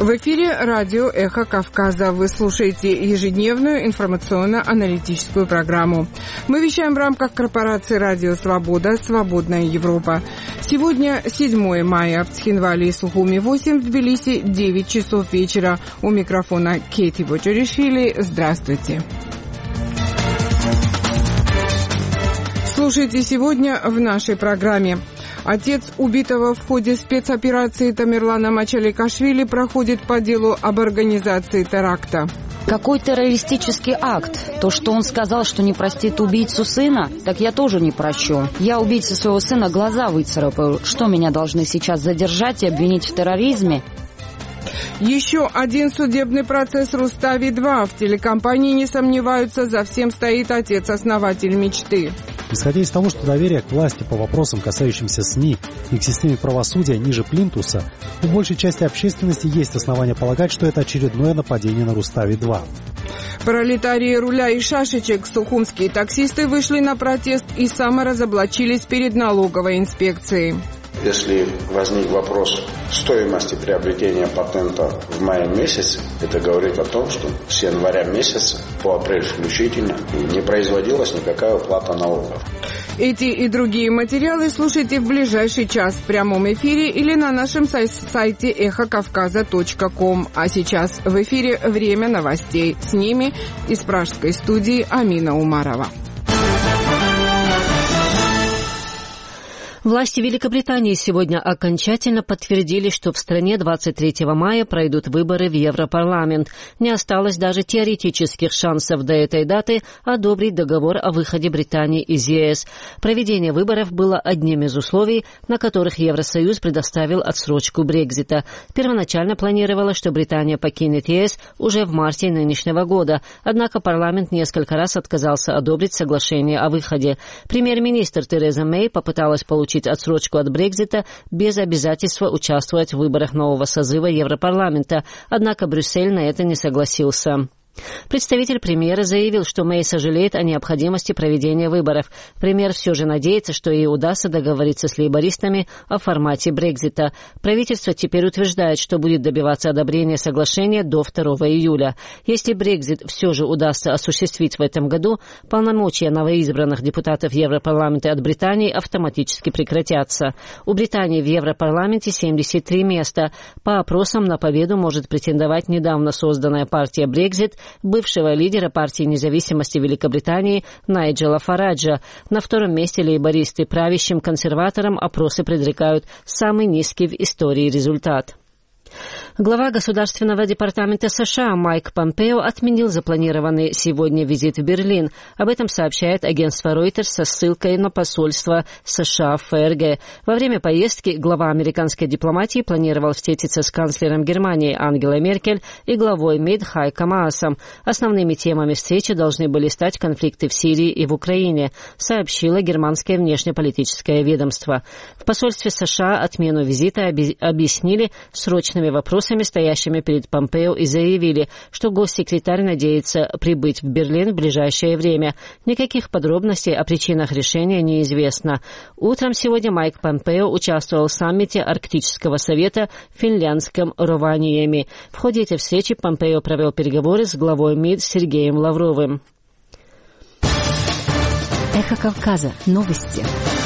В эфире радио «Эхо Кавказа». Вы слушаете ежедневную информационно-аналитическую программу. Мы вещаем в рамках корпорации «Радио Свобода. Свободная Европа». Сегодня 7 мая. В Цхинвале и Сухуми 8, в Тбилиси 9 часов вечера. У микрофона Кейти Бочаришвили. Здравствуйте. Слушайте сегодня в нашей программе. Отец убитого в ходе спецоперации Тамерлана Мачаликашвили проходит по делу об организации теракта. Какой террористический акт? То, что он сказал, что не простит убийцу сына, так я тоже не прощу. Я убийце своего сына глаза выцарапаю. Что, меня должны сейчас задержать и обвинить в терроризме? Еще один судебный процесс Рустави-2. В телекомпании не сомневаются, за всем стоит отец-основатель мечты. Исходя из того, что доверие к власти по вопросам, касающимся СМИ и к системе правосудия ниже плинтуса, у большей части общественности есть основания полагать, что это очередное нападение на Рустави-2. Пролетарии руля и шашечек, сухумские таксисты вышли на протест и саморазоблачились перед налоговой инспекцией. Если возник вопрос стоимости приобретения патента в мае месяце, это говорит о том, что с января месяца по апрель включительно не производилась никакая уплата налогов. Эти и другие материалы слушайте в ближайший час в прямом эфире или на нашем сайте эхокавказа.ком. А сейчас в эфире время новостей. С ними из пражской студии Амина Умарова. Власти Великобритании сегодня окончательно подтвердили, что в стране 23 мая пройдут выборы в Европарламент. Не осталось даже теоретических шансов до этой даты одобрить договор о выходе Британии из ЕС. Проведение выборов было одним из условий, на которых Евросоюз предоставил отсрочку Брексита. Первоначально планировалось, что Британия покинет ЕС уже в марте нынешнего года, однако парламент несколько раз отказался одобрить соглашение о выходе. Премьер-министр Тереза Мэй попыталась получить отсрочку от Брексита без обязательства участвовать в выборах нового созыва Европарламента, однако Брюссель на это не согласился. Представитель премьера заявил, что Мэй сожалеет о необходимости проведения выборов. Премьер все же надеется, что ей удастся договориться с лейбористами о формате Брексита. Правительство теперь утверждает, что будет добиваться одобрения соглашения до 2 июля. Если Брексит все же удастся осуществить в этом году, полномочия новоизбранных депутатов Европарламента от Британии автоматически прекратятся. У Британии в Европарламенте 73 места. По опросам на победу может претендовать недавно созданная партия Брексит, бывшего лидера партии независимости Великобритании Найджела Фараджа. На втором месте лейбористы. Правящим консерваторам опросы предрекают самый низкий в истории результат. Глава Государственного департамента США Майк Помпео отменил запланированный сегодня визит в Берлин. Об этом сообщает агентство Reuters со ссылкой на посольство США в ФРГ. Во время поездки глава американской дипломатии планировал встретиться с канцлером Германии Ангелой Меркель и главой МИД Хайко Маасом. Основными темами встречи должны были стать конфликты в Сирии и в Украине, сообщило германское внешнеполитическое ведомство. В посольстве США отмену визита объяснили срочными вопросами, стоящими перед Помпео, и заявили, что госсекретарь надеется прибыть в Берлин в ближайшее время. Никаких подробностей о причинах решения неизвестно. Утром сегодня Майк Помпео участвовал в саммите Арктического совета в финляндском Рованьеми. В ходе этой встречи Помпео провел переговоры с главой МИД Сергеем Лавровым. Эхо Кавказа. Новости.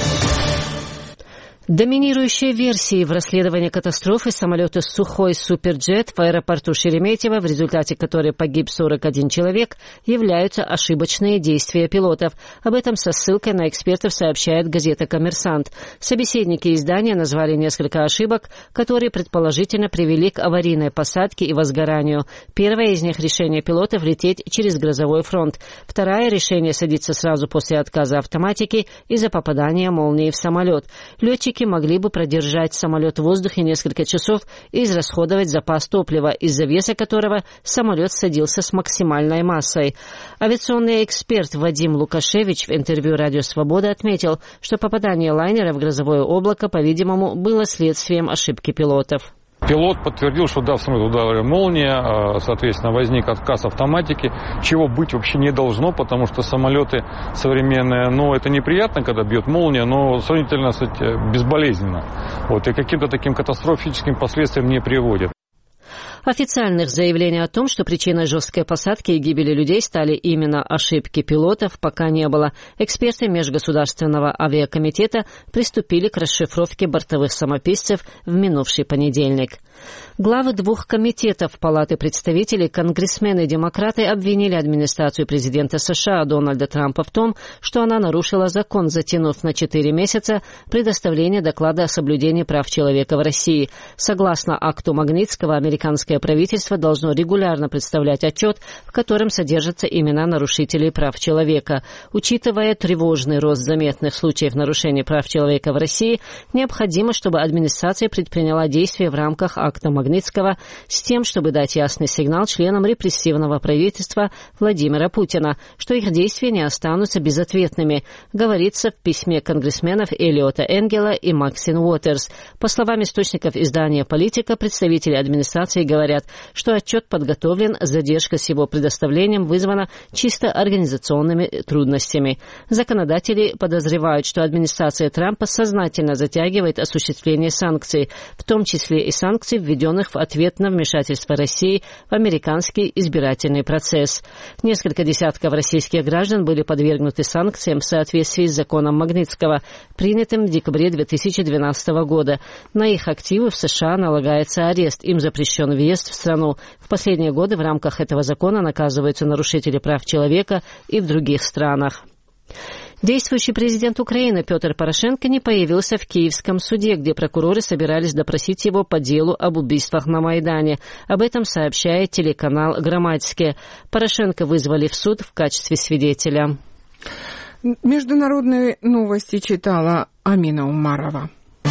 Доминирующей версией в расследовании катастрофы самолета «Сухой Суперджет» в аэропорту Шереметьево, в результате которой погиб 41 человек, являются ошибочные действия пилотов. Об этом со ссылкой на экспертов сообщает газета «Коммерсант». Собеседники издания назвали несколько ошибок, которые предположительно привели к аварийной посадке и возгоранию. Первое из них — решение пилотов лететь через грозовой фронт. Второе — решение садиться сразу после отказа автоматики из-за попадания молнии в самолет. Летчики могли бы продержать самолет в воздухе несколько часов и израсходовать запас топлива, из-за веса которого самолет садился с максимальной массой. Авиационный эксперт Вадим Лукашевич в интервью «Радио Свобода» отметил, что попадание лайнера в грозовое облако, по-видимому, было следствием ошибки пилотов. Пилот подтвердил, что да, в самолет ударила молния, соответственно, возник отказ автоматики, чего быть вообще не должно, потому что самолеты современные, это неприятно, когда бьет молния, но сравнительно, безболезненно. И каким-то таким катастрофическим последствиям не приводит. Официальных заявлений о том, что причиной жесткой посадки и гибели людей стали именно ошибки пилотов, пока не было. Эксперты Межгосударственного авиакомитета приступили к расшифровке бортовых самописцев в минувший понедельник. Главы двух комитетов Палаты представителей, конгрессмены-демократы, обвинили администрацию президента США Дональда Трампа в том, что она нарушила закон, затянув на 4 месяца предоставление доклада о соблюдении прав человека в России. Согласно акту Магнитского, американское правительство должно регулярно представлять отчет, в котором содержатся имена нарушителей прав человека. Учитывая тревожный рост заметных случаев нарушений прав человека в России, необходимо, чтобы администрация предприняла действия в рамках акта Магнитского с тем, чтобы дать ясный сигнал членам репрессивного правительства Владимира Путина, что их действия не останутся безответными, говорится в письме конгрессменов Элиота Энгела и Максин Уотерс. По словам источников издания «Политика», представители администрации говорят, что отчет подготовлен, задержка с его предоставлением вызвана чисто организационными трудностями. Законодатели подозревают, что администрация Трампа сознательно затягивает осуществление санкций, в том числе и санкций, введенных в ответ на вмешательство России в американский избирательный процесс. Несколько десятков российских граждан были подвергнуты санкциям в соответствии с законом Магнитского, принятым в декабре 2012 года. На их активы в США налагается арест, им запрещен въезд в страну. В последние годы в рамках этого закона наказываются нарушители прав человека и в других странах. Действующий президент Украины Петр Порошенко не появился в Киевском суде, где прокуроры собирались допросить его по делу об убийствах на Майдане. Об этом сообщает телеканал «Громадське». Порошенко вызвали в суд в качестве свидетеля. Международные новости читала Амина Умарова.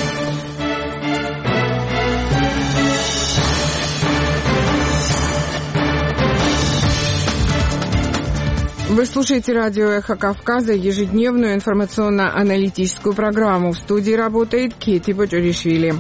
Вы слушаете радио «Эхо Кавказа», ежедневную информационно-аналитическую программу. В студии работает Кети Боджоришвили.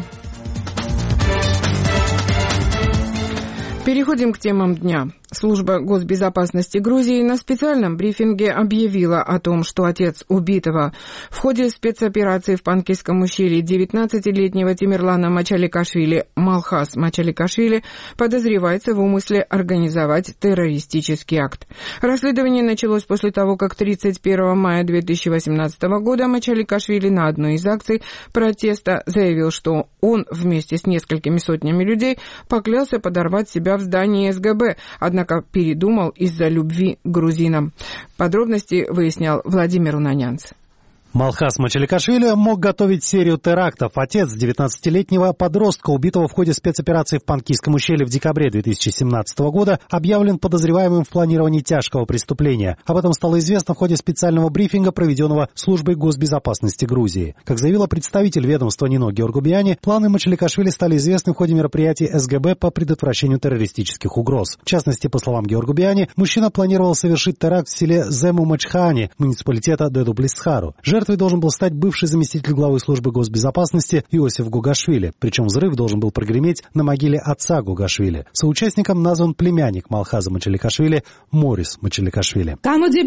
Переходим к темам дня. Служба госбезопасности Грузии на специальном брифинге объявила о том, что отец убитого в ходе спецоперации в Панкисском ущелье 19-летнего Тимирлана Мачаликашвили Малхас Мачаликашвили подозревается в умысле организовать террористический акт. Расследование началось после того, как 31 мая 2018 года Мачаликашвили на одной из акций протеста заявил, что он вместе с несколькими сотнями людей поклялся подорвать себя в здании СГБ, однако передумал из-за любви к грузинам. Подробности выяснял Владимир Унанянц. Малхас Мачаликашвили мог готовить серию терактов. Отец 19-летнего подростка, убитого в ходе спецоперации в Панкисском ущелье в декабре 2017 года, объявлен подозреваемым в планировании тяжкого преступления. Об этом стало известно в ходе специального брифинга, проведенного Службой госбезопасности Грузии. Как заявила представитель ведомства Нино Георгубиани, планы Мачаликашвили стали известны в ходе мероприятий СГБ по предотвращению террористических угроз. В частности, по словам Георгубиани, мужчина планировал совершить теракт в селе Зему-Мачхаани, муниципалитета Деду-Блисхару. Жертвой должен был стать бывший заместитель главы службы госбезопасности Иосиф Гугашвили. Причем взрыв должен был прогреметь на могиле отца Гугашвили. Соучастником назван племянник Малхаза Мачаликашвили Морис Мачаликашвили.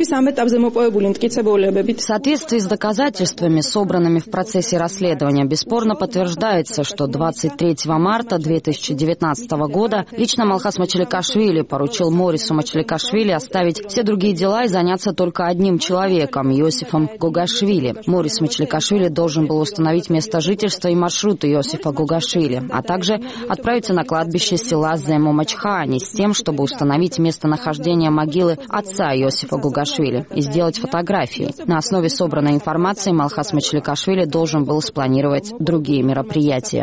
В соответствии с доказательствами, собранными в процессе расследования, бесспорно подтверждается, что 23 марта 2019 года лично Малхаз Мачаликашвили поручил Морису Мачаликашвили оставить все другие дела и заняться только одним человеком – Иосифом Гугашвили. Морис Мачаликашвили должен был установить место жительства и маршрут Иосифа Гугашвили, а также отправиться на кладбище села Зему-Мачхаани с тем, чтобы установить местонахождение могилы отца Иосифа Гугашвили и сделать фотографии. На основе собранной информации Малхаз Мачаликашвили должен был спланировать другие мероприятия.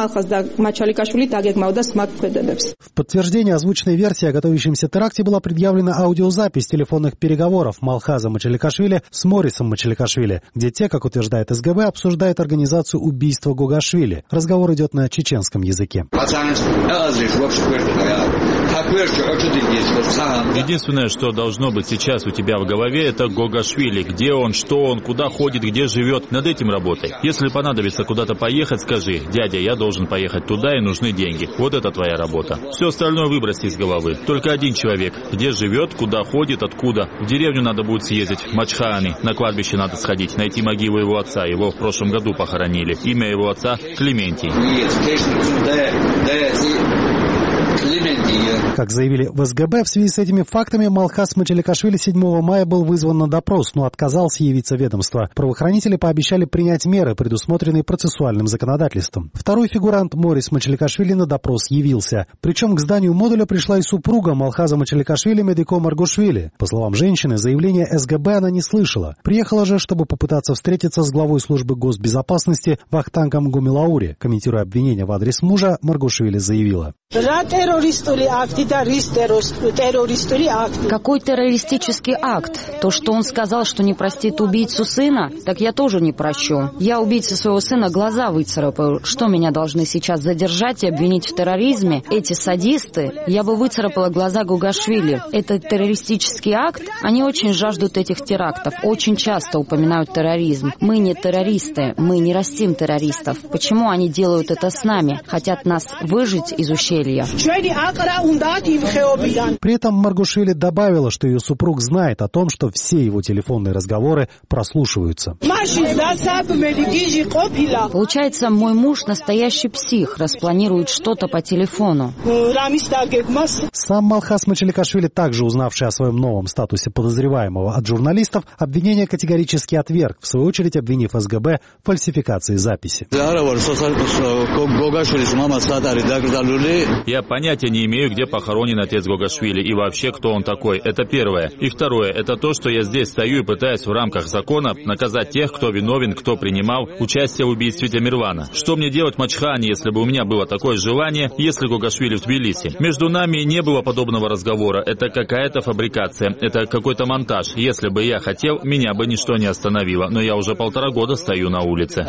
В подтверждение озвученной версии о готовящемся теракте была предъявлена аудиозапись телефонных переговоров Малхаза Мачаликашвили с Морисом Мачаликашвили, где те, как утверждает СГБ, обсуждают организацию убийства Гугашвили. Разговор идет на чеченском языке. Единственное, что должно быть сейчас у тебя в голове, это Гугашвили. Где он, что он, куда ходит, где живет. Над этим работай. Если понадобится куда-то поехать, скажи: дядя, я должен поехать туда и нужны деньги. Вот это твоя работа. Все остальное выброси из головы. Только один человек. Где живет, куда ходит, откуда. В деревню надо будет съездить, в Мачхаани. На кладбище надо сходить, найти могилу его отца. Его в прошлом году похоронили. Имя его отца Клементий. Как заявили в СГБ, в связи с этими фактами Малхас Мачаликашвили 7 мая был вызван на допрос, но отказался явиться в ведомство. Правоохранители пообещали принять меры, предусмотренные процессуальным законодательством. Второй фигурант Морис Мачаликашвили на допрос явился. Причем к зданию модуля пришла и супруга Малхаза Мачаликашвили Медико Маргушвили. По словам женщины, заявление СГБ она не слышала. Приехала же, чтобы попытаться встретиться с главой службы госбезопасности Вахтангом Гумилаури. Комментируя обвинения в адрес мужа, Маргушвили заявила: какой террористический акт? То, что он сказал, что не простит убийцу сына, так я тоже не прощу. Я убийце своего сына глаза выцарапаю. Что, меня должны сейчас задержать и обвинить в терроризме? Эти садисты? Я бы выцарапала глаза Гугашвили. Это террористический акт? Они очень жаждут этих терактов, очень часто упоминают терроризм. Мы не террористы, мы не растим террористов. Почему они делают это с нами? Хотят нас выжить из ущелья. При этом Маргушвили добавила, что ее супруг знает о том, что все его телефонные разговоры прослушиваются. Получается, мой муж настоящий псих, распланирует что-то по телефону. Сам Малхас Мачаликашвили, также узнавший о своем новом статусе подозреваемого от журналистов, обвинение категорически отверг, в свою очередь обвинив СГБ в фальсификации записи. Я понятия не имею, где похоронен отец Гогашвили и вообще, кто он такой. Это первое. И второе, это то, что я здесь стою и пытаюсь в рамках закона наказать тех, кто виновен, кто принимал участие в убийстве Тамерлана. Что мне делать в Мачхане, если бы у меня было такое желание, если Гогашвили в Тбилиси? Между нами не было подобного разговора. Это какая-то фабрикация, это какой-то монтаж. Если бы я хотел, меня бы ничто не остановило. Но я уже 1,5 года стою на улице.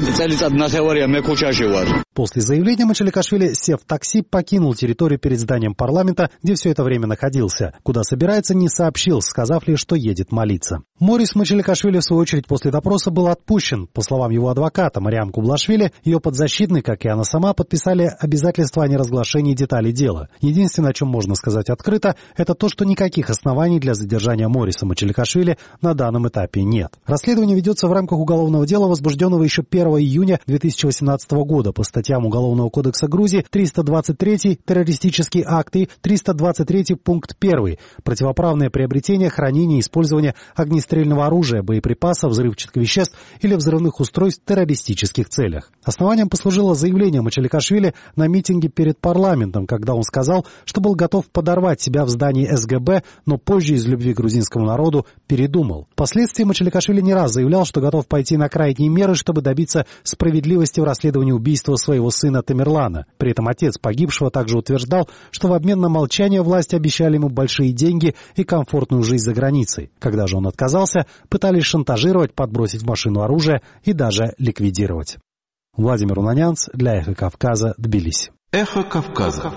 После заявления Мачаликашвили, сев в такси, покинул территорию перед зданием парламента, где все это время находился. Куда собирается, не сообщил, сказав лишь, что едет молиться. Морис Мачаликашвили, в свою очередь, после допроса был отпущен. По словам его адвоката Мариам Кублашвили, ее подзащитные, как и она сама, подписали обязательство о неразглашении деталей дела. Единственное, о чем можно сказать открыто, это то, что никаких оснований для задержания Мориса Мачаликашвили на данном этапе нет. Расследование ведется в рамках уголовного дела, возбужденного еще 1 июня 2018 года по статьям Уголовного кодекса Грузии 323 террористический акт и 323 пункт 1 противоправное приобретение, хранение и использование огнестрельного оружия, боеприпасов, взрывчатых веществ или взрывных устройств в террористических целях. Основанием послужило заявление Мачаликашвили на митинге перед парламентом, когда он сказал, что был готов подорвать себя в здании СГБ, но позже из любви к грузинскому народу передумал. Впоследствии Мачаликашвили не раз заявлял, что готов пойти на крайние меры, чтобы добиться справедливости в расследовании убийства своего сына Тамерлана. При этом отец погибшего также утверждал, что в обмен на молчание власти обещали ему большие деньги и комфортную жизнь за границей. Когда же он отказался, пытались шантажировать, подбросить в машину оружие и даже ликвидировать. Владимир Унанянц для «Эхо Кавказа», Тбилиси. «Эхо Кавказа».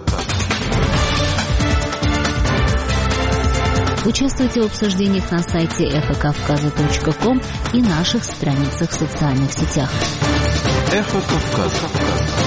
Участвуйте в обсуждениях на сайте эхокавказа.ком и наших страницах в социальных сетях. «Эхо Кавказа».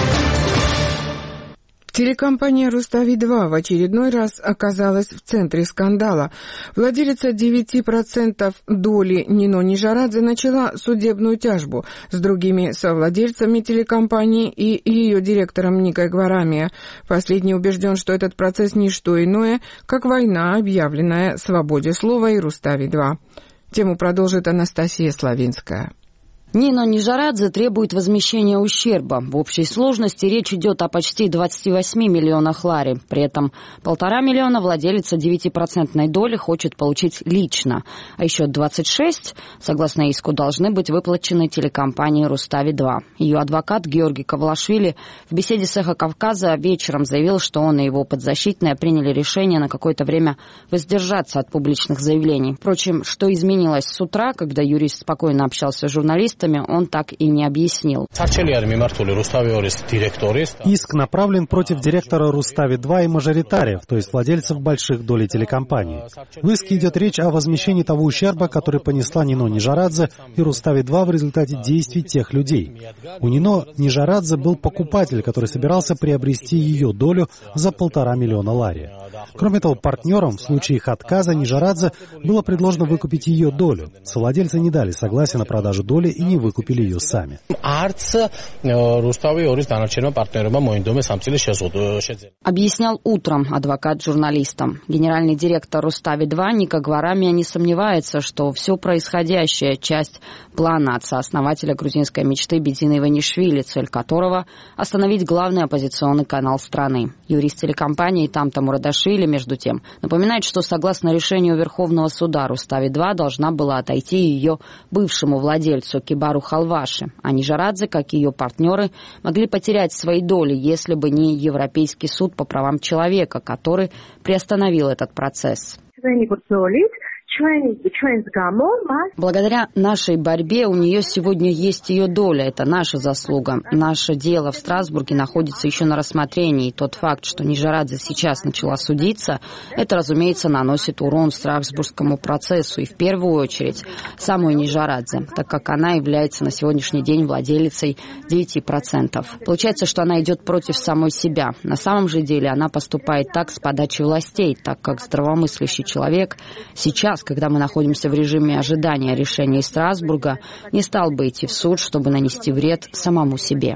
Телекомпания «Рустави-2» в очередной раз оказалась в центре скандала. Владелица 9% доли Нино Нижарадзе начала судебную тяжбу с другими совладельцами телекомпании и ее директором Никой Гварамия. Последний убежден, что этот процесс не что иное, как война, объявленная свободе слова и «Рустави-2». Тему продолжит Анастасия Славинская. Нино Нижарадзе требует возмещения ущерба. В общей сложности речь идет о почти 28 миллионах лари. При этом 1,5 миллиона владелица 9% доли хочет получить лично. А еще 26, согласно иску, должны быть выплачены телекомпании «Рустави-2». Ее адвокат Георгий Кавлашвили в беседе с «Эхо Кавказа» вечером заявил, что он и его подзащитные приняли решение на какое-то время воздержаться от публичных заявлений. Впрочем, что изменилось с утра, когда юрист спокойно общался с журналистами, он так и не объяснил. Иск направлен против директора «Рустави-2» и мажоритариев, то есть владельцев больших долей телекомпаний. В иске идет речь о возмещении того ущерба, который понесла Нино Нижарадзе и «Рустави-2» в результате действий тех людей. У Нино Нижарадзе был покупатель, который собирался приобрести ее долю за 1,5 миллиона лари. Кроме того, партнерам в случае их отказа Нижарадзе было предложено выкупить ее долю. Совладельцы не дали согласия на продажу доли и не выкупили ее сами. Объяснял утром адвокат журналистам. Генеральный директор Рустави-2 Ника Гварамия не сомневается, что все происходящее – часть плана отца-основателя грузинской мечты Бедина Иванишвили, цель которого – остановить главный оппозиционный канал страны. Юрист телекомпании Тамта Мурадашвили, между тем, напоминает, что согласно решению Верховного суда Рустави-2 должна была отойти ее бывшему владельцу Кибару Халваши, а Нижарадзе, как и ее партнеры, могли потерять свои доли, если бы не Европейский суд по правам человека, который приостановил этот процесс. Благодаря нашей борьбе у нее сегодня есть ее доля. Это наша заслуга. Наше дело в Страсбурге находится еще на рассмотрении. И тот факт, что Нижарадзе сейчас начала судиться, это, разумеется, наносит урон страсбургскому процессу. И в первую очередь самой Нижарадзе, так как она является на сегодняшний день владелицей 9%. Получается, что она идет против самой себя. На самом же деле она поступает так с подачи властей, так как здравомыслящий человек сейчас, когда мы находимся в режиме ожидания решения из Страсбурга, не стал бы идти в суд, чтобы нанести вред самому себе.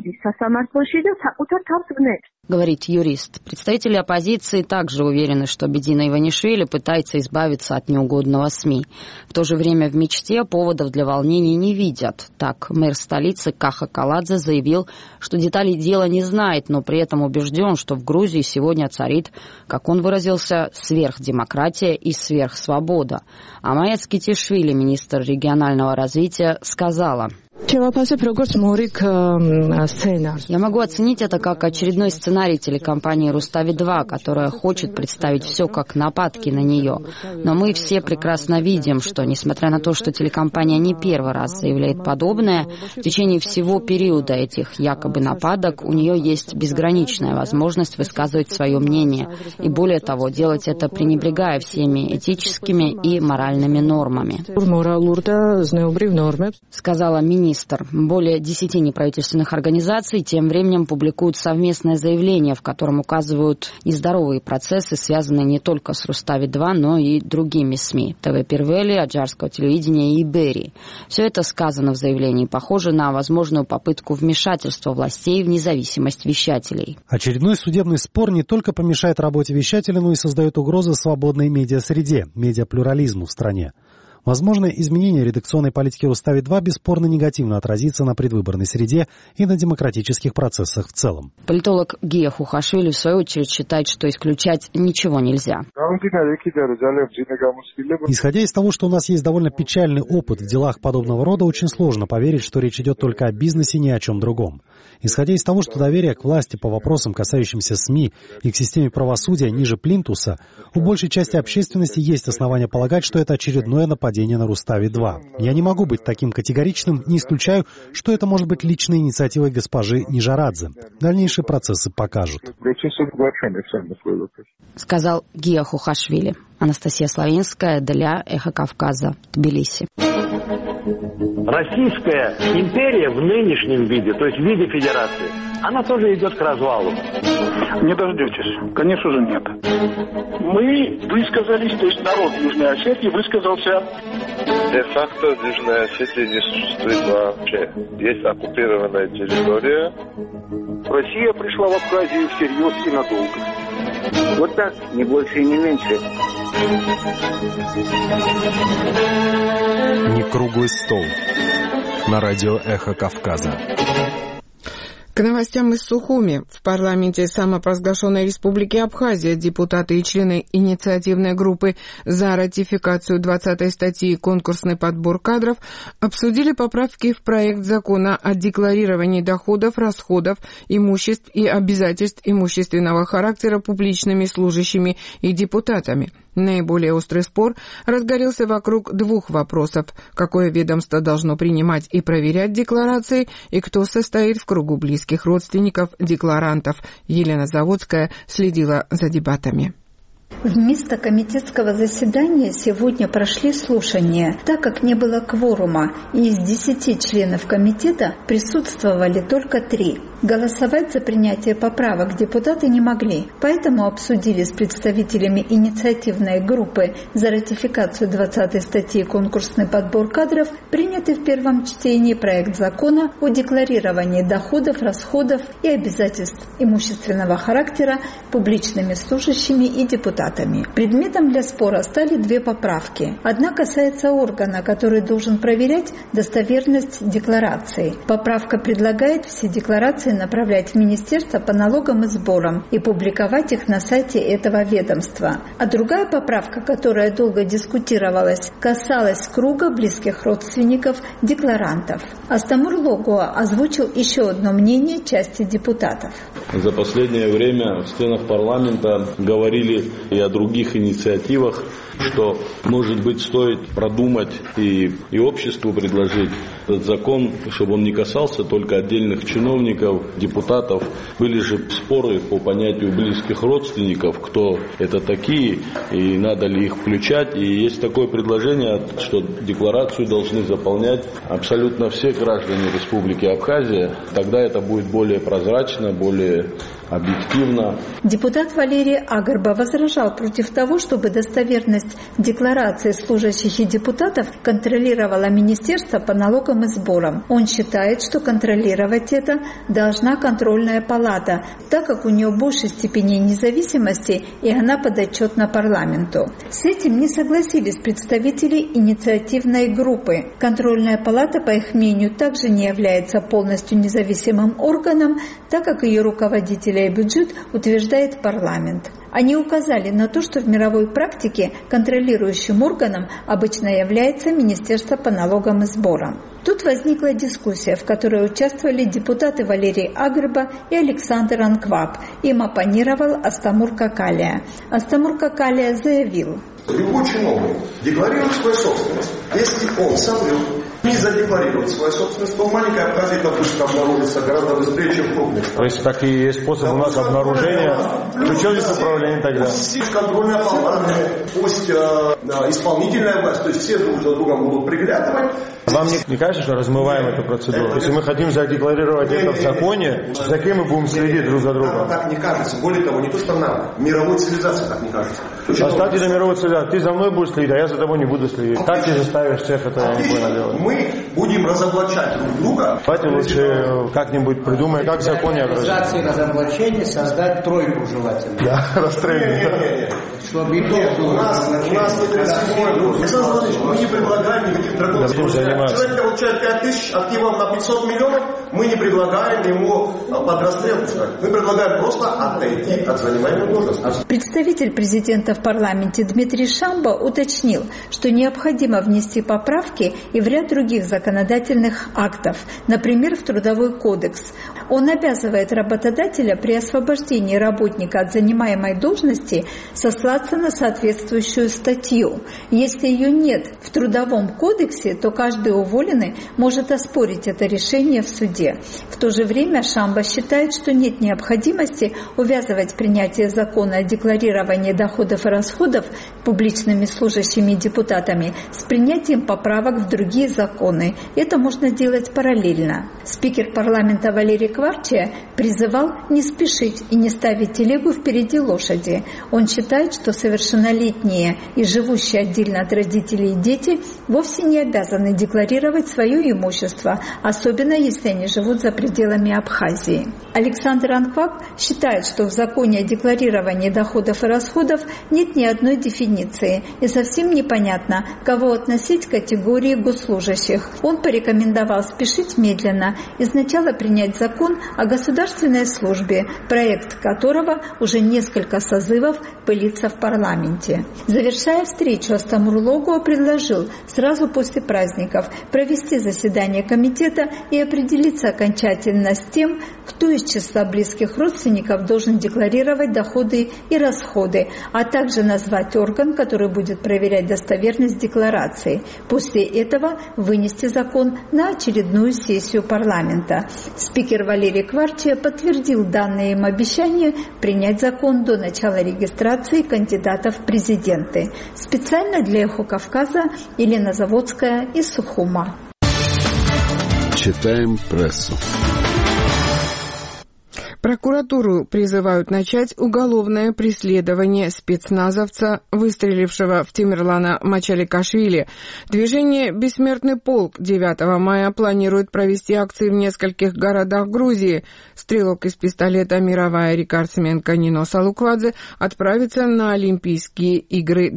Говорит юрист. Представители оппозиции также уверены, что Бедина Иванишвили пытается избавиться от неугодного СМИ. В то же время в мечте поводов для волнений не видят. Так, мэр столицы Каха Каладзе заявил, что деталей дела не знает, но при этом убежден, что в Грузии сегодня царит, как он выразился, сверхдемократия и сверхсвобода. А Майя Цкитишвили, министр регионального развития, сказала: «Я могу оценить это как очередной сценарий телекомпании Рустави-2, которая хочет представить все как нападки на нее. Но мы все прекрасно видим, что, несмотря на то, что телекомпания не первый раз заявляет подобное, в течение всего периода этих якобы нападок у нее есть безграничная возможность высказывать свое мнение. И более того, делать это пренебрегая всеми этическими и моральными нормами», сказала министр. Более 10 неправительственных организаций тем временем публикуют совместное заявление, в котором указывают нездоровые процессы, связанные не только с Рустави-2, но и другими СМИ – ТВ Первели, Аджарского телевидения и Иберии. Все это сказано в заявлении, похоже на возможную попытку вмешательства властей в независимость вещателей. Очередной судебный спор не только помешает работе вещателя, но и создает угрозы свободной медиасреде, медиаплюрализму в стране. Возможное изменение редакционной политики Рустави-2 бесспорно негативно отразится на предвыборной среде и на демократических процессах в целом. Политолог Гия Хухашвили, в свою очередь, считает, что исключать ничего нельзя. Исходя из того, что у нас есть довольно печальный опыт в делах подобного рода, очень сложно поверить, что речь идет только о бизнесе, ни о чем другом. Исходя из того, что доверие к власти по вопросам, касающимся СМИ и к системе правосудия ниже плинтуса, у большей части общественности есть основания полагать, что это очередное нападение на Рустави-2. Я не могу быть таким категоричным, не исключаю, что это может быть личной инициативой госпожи Нижарадзе. Дальнейшие процессы покажут. Сказал Гия Хухашвили. Анастасия Славинская для «Эхо Кавказа», Тбилиси. Российская империя в нынешнем виде, то есть в виде федерации, она тоже идет к развалу. Не дождетесь. Конечно же нет. Мы высказались, то есть народ Южной Осетии высказался. Де-факто Южная Осетия не существует вообще. Есть оккупированная территория. Россия пришла в Абхазию всерьез и надолго. Вот так, не больше и не меньше. Не круглый стол. На радио «Эхо Кавказа». К новостям из Сухуми. В парламенте самопровозглашенной республики Абхазия депутаты и члены инициативной группы за ратификацию 20-й статьи «Конкурсный подбор кадров» обсудили поправки в проект закона о декларировании доходов, расходов, имуществ и обязательств имущественного характера публичными служащими и депутатами. Наиболее острый спор разгорелся вокруг двух вопросов: какое ведомство должно принимать и проверять декларации, и кто состоит в кругу близких родственников декларантов. Елена Заводская следила за дебатами. Вместо комитетского заседания сегодня прошли слушания, так как не было кворума, и из 10 членов комитета присутствовали только 3. Голосовать за принятие поправок депутаты не могли, поэтому обсудили с представителями инициативной группы за ратификацию 20 статьи «Конкурсный подбор кадров» принятый в первом чтении проект закона о декларировании доходов, расходов и обязательств имущественного характера публичными служащими и депутатами. Предметом для спора стали 2 поправки. Одна касается органа, который должен проверять достоверность декларации. Поправка предлагает все декларации направлять в Министерство по налогам и сборам и публиковать их на сайте этого ведомства. А другая поправка, которая долго дискутировалась, касалась круга близких родственников декларантов. Астамур Логуа озвучил еще одно мнение части депутатов. За последнее время в стенах парламента говорили и о других инициативах, что, может быть, стоит продумать и обществу предложить этот закон, чтобы он не касался только отдельных чиновников, депутатов. Были же споры по понятию близких родственников, кто это такие и надо ли их включать. И есть такое предложение, что декларацию должны заполнять абсолютно все граждане Республики Абхазия. Тогда это будет более прозрачно, более объективно. Депутат Валерий Агарба возражал против того, чтобы достоверность декларации служащих и депутатов контролировало Министерство по налогам и сборам. Он считает, что контролировать это должна контрольная палата, так как у нее больше степеней независимости и она подотчетна парламенту. С этим не согласились представители инициативной группы. Контрольная палата, по их мнению, также не является полностью независимым органом, так как ее руководителя и бюджет утверждает парламент. Они указали на то, что в мировой практике контролирующим органом обычно является Министерство по налогам и сборам. Тут возникла дискуссия, в которой участвовали депутаты Валерий Агарба и Александр Анкваб. Им оппонировал Астамур Какалия. Астамур Какалия заявил: любой чиновник декларирует свою собственность. Если он сам не задекларирует свою собственность, то маленькая Абхазия быстро обнаружится гораздо быстрее, чем крупная. То есть такие способы у нас обнаружения. Причем здесь управление тогда? Пусть контрольная палата, пусть исполнительная власть, то есть все друг за другом будут приглядывать. Вам не кажется, что размываем эту процедуру? Если мы хотим задекларировать это в законе, за кем мы будем следить друг за другом? Так не кажется. Более того, не то, что нам, мировой цивилизации так не кажется. Оставьте за мировой цивилизацию. Ты за мной будешь следить, а я за тобой не буду следить. Так ты заставишь всех это не понял делать. Мы будем разоблачать друг друга. Давайте лучше как-нибудь придумаем, как в законе отражать. Разоблачения создать тройку желательно. Да, расстрелять. Чтобы и то было. У нас не Александр Владимирович, мы не предлагаем никаких драконов. Человек получает 5 тысяч, активов на 500 миллионов, мы не предлагаем ему под расстрел пускать. Мы предлагаем просто отойти от занимаемой должности. Представитель президента в парламенте Дмитрий Шамба уточнил, что необходимо внести поправки и в ряд других законодательных актов, например, в Трудовой кодекс. Он обязывает работодателя при освобождении работника от занимаемой должности сослаться на соответствующую статью. Если ее нет в Трудовом кодексе, то каждый уволенный может оспорить это решение в суде. В то же время Шамба считает, что нет необходимости увязывать принятие закона о декларировании доходов и расходов публичными служащими и депутатами с принятием поправок в другие законы. Это можно делать параллельно. Спикер парламента Валерий Кварчия призывал не спешить и не ставить телегу впереди лошади. Он считает, что совершеннолетние и живущие отдельно от родителей дети вовсе не обязаны декларировать свое имущество, особенно если они живут за пределами Абхазии. Александр Анкваб считает, что в законе о декларировании доходов и расходов нет ни одной дефиниции, и совсем непонятно, кого относить к категории госслужащих. Он порекомендовал спешить медленно и сначала принять закон о государственной службе, проект которого уже несколько созывов пылится в парламенте. Завершая встречу, Астамур Логуа предложил сразу после праздников провести заседание комитета и определиться окончательно с тем, кто из числа близких родственников должен декларировать доходы и расходы, а также назвать орган, который будет проверять достоверность декларации. После этого в вынести закон на очередную сессию парламента. Спикер Валерий Кварчия подтвердил данное им обещание принять закон до начала регистрации кандидатов в президенты. Специально для «Эхо Кавказа» Елена Заводская из Сухума. Читаем прессу. Прокуратуру призывают начать уголовное преследование спецназовца, выстрелившего в Темирлана Мачаликашвили. Движение «Бессмертный полк» 9 мая планирует провести акции в нескольких городах Грузии. Стрелок из пистолета «Мировая» рекордсменка Нино Салуквадзе отправится на Олимпийские игры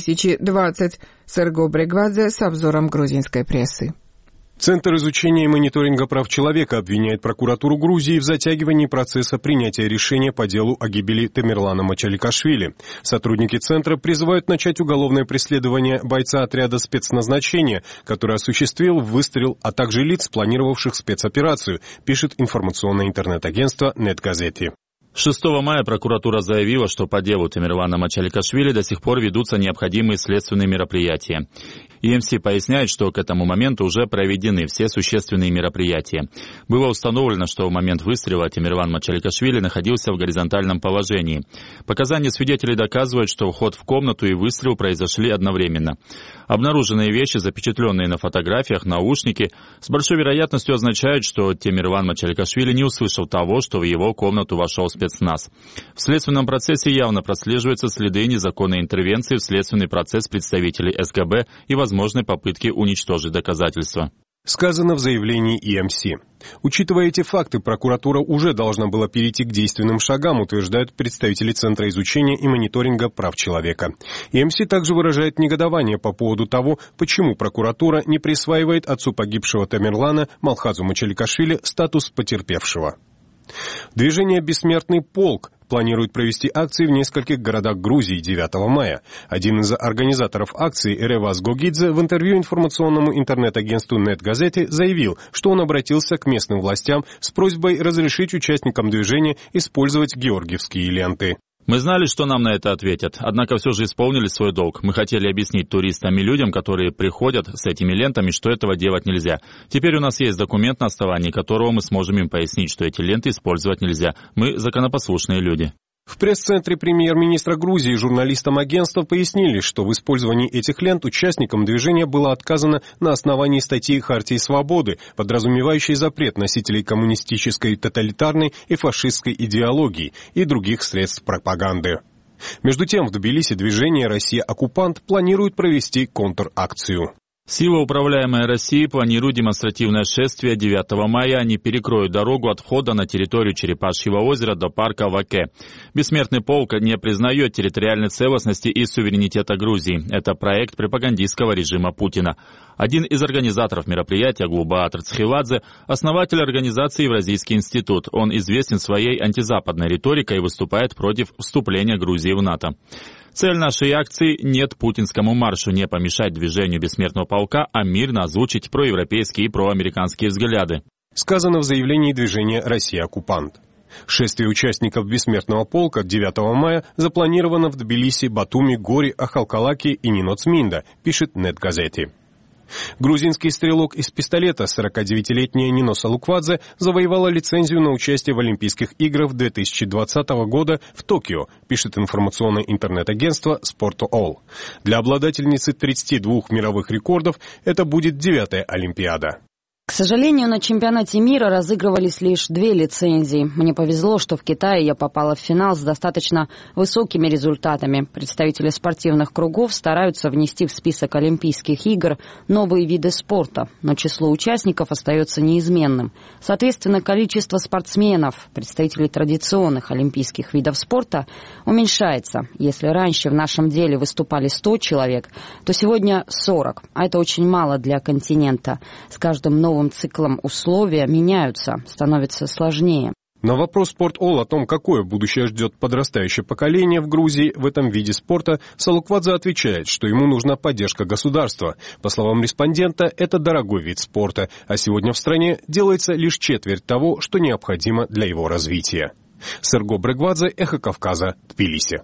2020. Серго Брегвадзе с обзором грузинской прессы. Центр изучения и мониторинга прав человека обвиняет прокуратуру Грузии в затягивании процесса принятия решения по делу о гибели Темирлана Мачаликашвили. Сотрудники Центра призывают начать уголовное преследование бойца отряда спецназначения, который осуществил выстрел, а также лиц, планировавших спецоперацию, пишет информационное интернет-агентство «Нетгазети». 6 мая прокуратура заявила, что по делу Темирлана Мачаликашвили до сих пор ведутся необходимые следственные мероприятия. ЕМС поясняет, что к этому моменту уже проведены все существенные мероприятия. Было установлено, что в момент выстрела Темирлан Мачаликашвили находился в горизонтальном положении. Показания свидетелей доказывают, что вход в комнату и выстрел произошли одновременно. Обнаруженные вещи, запечатленные на фотографиях, наушники, с большой вероятностью означают, что Темирлан Мачаликашвили не услышал того, что в его комнату вошел спецназ. В следственном процессе явно прослеживаются следы незаконной интервенции в следственный процесс представителей СГБ и возможной попытки уничтожить доказательства. Сказано в заявлении ЕМС. Учитывая эти факты, прокуратура уже должна была перейти к действенным шагам, утверждают представители Центра изучения и мониторинга прав человека. ЕМС также выражает негодование по поводу того, почему прокуратура не присваивает отцу погибшего Темирлана Малхазу Мачаликашвили статус потерпевшего. Движение «Бессмертный полк» планирует провести акции в нескольких городах Грузии 9 мая. Один из организаторов акции, Эревас Гогидзе, в интервью информационному интернет-агентству «Нетгазети» заявил, что он обратился к местным властям с просьбой разрешить участникам движения использовать георгиевские ленты. Мы знали, что нам на это ответят, однако все же исполнили свой долг. Мы хотели объяснить туристам и людям, которые приходят с этими лентами, что этого делать нельзя. Теперь у нас есть документ, на основании которого мы сможем им пояснить, что эти ленты использовать нельзя. Мы законопослушные люди. В пресс-центре премьер-министра Грузии журналистам агентства пояснили, что в использовании этих лент участникам движения было отказано на основании статьи «Хартии свободы», подразумевающей запрет носителей коммунистической, тоталитарной и фашистской идеологии и других средств пропаганды. Между тем, в Тбилиси движение «Россия-оккупант» планирует провести контр-акцию. Сила, управляемая Россией, планирует демонстративное шествие 9 мая. Они перекроют дорогу от входа на территорию Черепашьего озера до парка Ваке. Бессмертный полк не признает территориальной целостности и суверенитета Грузии. Это проект пропагандистского режима Путина. Один из организаторов мероприятия, Глубаатр Цхиладзе, основатель организации Евразийский институт. Он известен своей антизападной риторикой и выступает против вступления Грузии в НАТО. Цель нашей акции – нет путинскому маршу, не помешать движению Бессмертного полка, а мирно озвучить проевропейские и проамериканские взгляды. Сказано в заявлении движения «Россия-оккупант». Шествие участников Бессмертного полка 9 мая запланировано в Тбилиси, Батуми, Гори, Ахалкалаки и Ниноцминда, пишет Нетгазети. Грузинский стрелок из пистолета, 49-летняя Нино Салуквадзе, завоевала лицензию на участие в Олимпийских играх 2020 года в Токио, пишет информационное интернет-агентство Sport.all. Для обладательницы 32 мировых рекордов это будет 9-я Олимпиада. К сожалению, на чемпионате мира разыгрывались лишь 2 лицензии. Мне повезло, что в Китае я попала в финал с достаточно высокими результатами. Представители спортивных кругов стараются внести в список Олимпийских игр новые виды спорта, но число участников остается неизменным. Соответственно, количество спортсменов, представителей традиционных олимпийских видов спорта, уменьшается. Если раньше в нашем деле выступали 100 человек, то сегодня 40, а это очень мало для континента. С каждым новым циклом условия меняются, становится сложнее. На вопрос Sport.all о том, какое будущее ждет подрастающее поколение в Грузии в этом виде спорта, Салуквадзе отвечает, что ему нужна поддержка государства. По словам респондента, это дорогой вид спорта, а сегодня в стране делается лишь четверть того, что необходимо для его развития. Серго Брегвадзе, Эхо Кавказа, Тбилиси.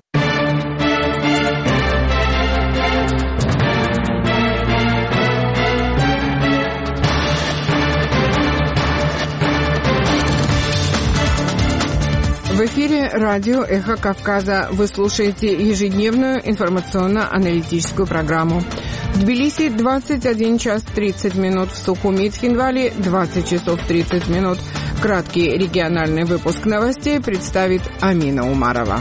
В эфире радио «Эхо Кавказа». Вы слушаете ежедневную информационно-аналитическую программу. В Тбилиси 21 час 30 минут, в Сухуми и Тхинвале 20 часов 30 минут. Краткий региональный выпуск новостей представит Амина Умарова.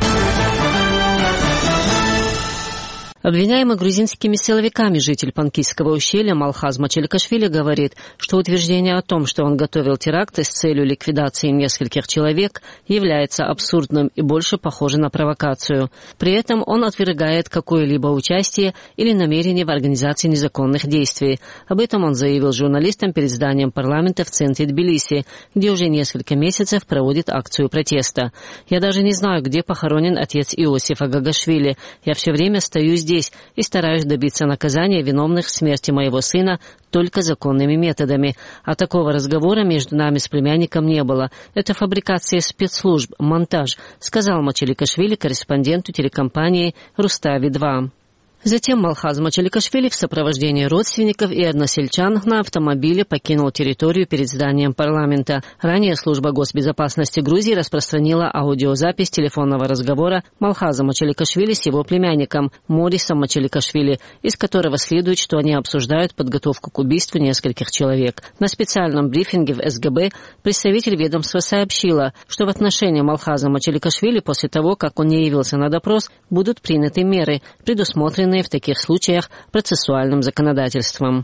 Обвиняемый грузинскими силовиками житель Панкийского ущелья Малхаз Мачеликашвили говорит, что утверждение о том, что он готовил теракты с целью ликвидации нескольких человек, является абсурдным и больше похоже на провокацию. При этом он отвергает какое-либо участие или намерение в организации незаконных действий. Об этом он заявил журналистам перед зданием парламента в центре Тбилиси, где уже несколько месяцев проводит акцию протеста. «Я даже не знаю, где похоронен отец Иосифа Гагашвили. Я все время стою здесь и стараюсь добиться наказания виновных в смерти моего сына только законными методами. А такого разговора между нами с племянником не было. Это фабрикация спецслужб, монтаж», сказал Мачеликашвили корреспонденту телекомпании «Рустави-2». Затем Малхаз Мачеликашвили в сопровождении родственников и односельчан на автомобиле покинул территорию перед зданием парламента. Ранее служба госбезопасности Грузии распространила аудиозапись телефонного разговора Малхаза Мачеликашвили с его племянником Морисом Мачеликашвили, из которого следует, что они обсуждают подготовку к убийству нескольких человек. На специальном брифинге в СГБ представитель ведомства сообщила, что в отношении Малхаза Мачеликашвили после того, как он не явился на допрос, будут приняты меры, предусмотренные в таких случаях процессуальным законодательством.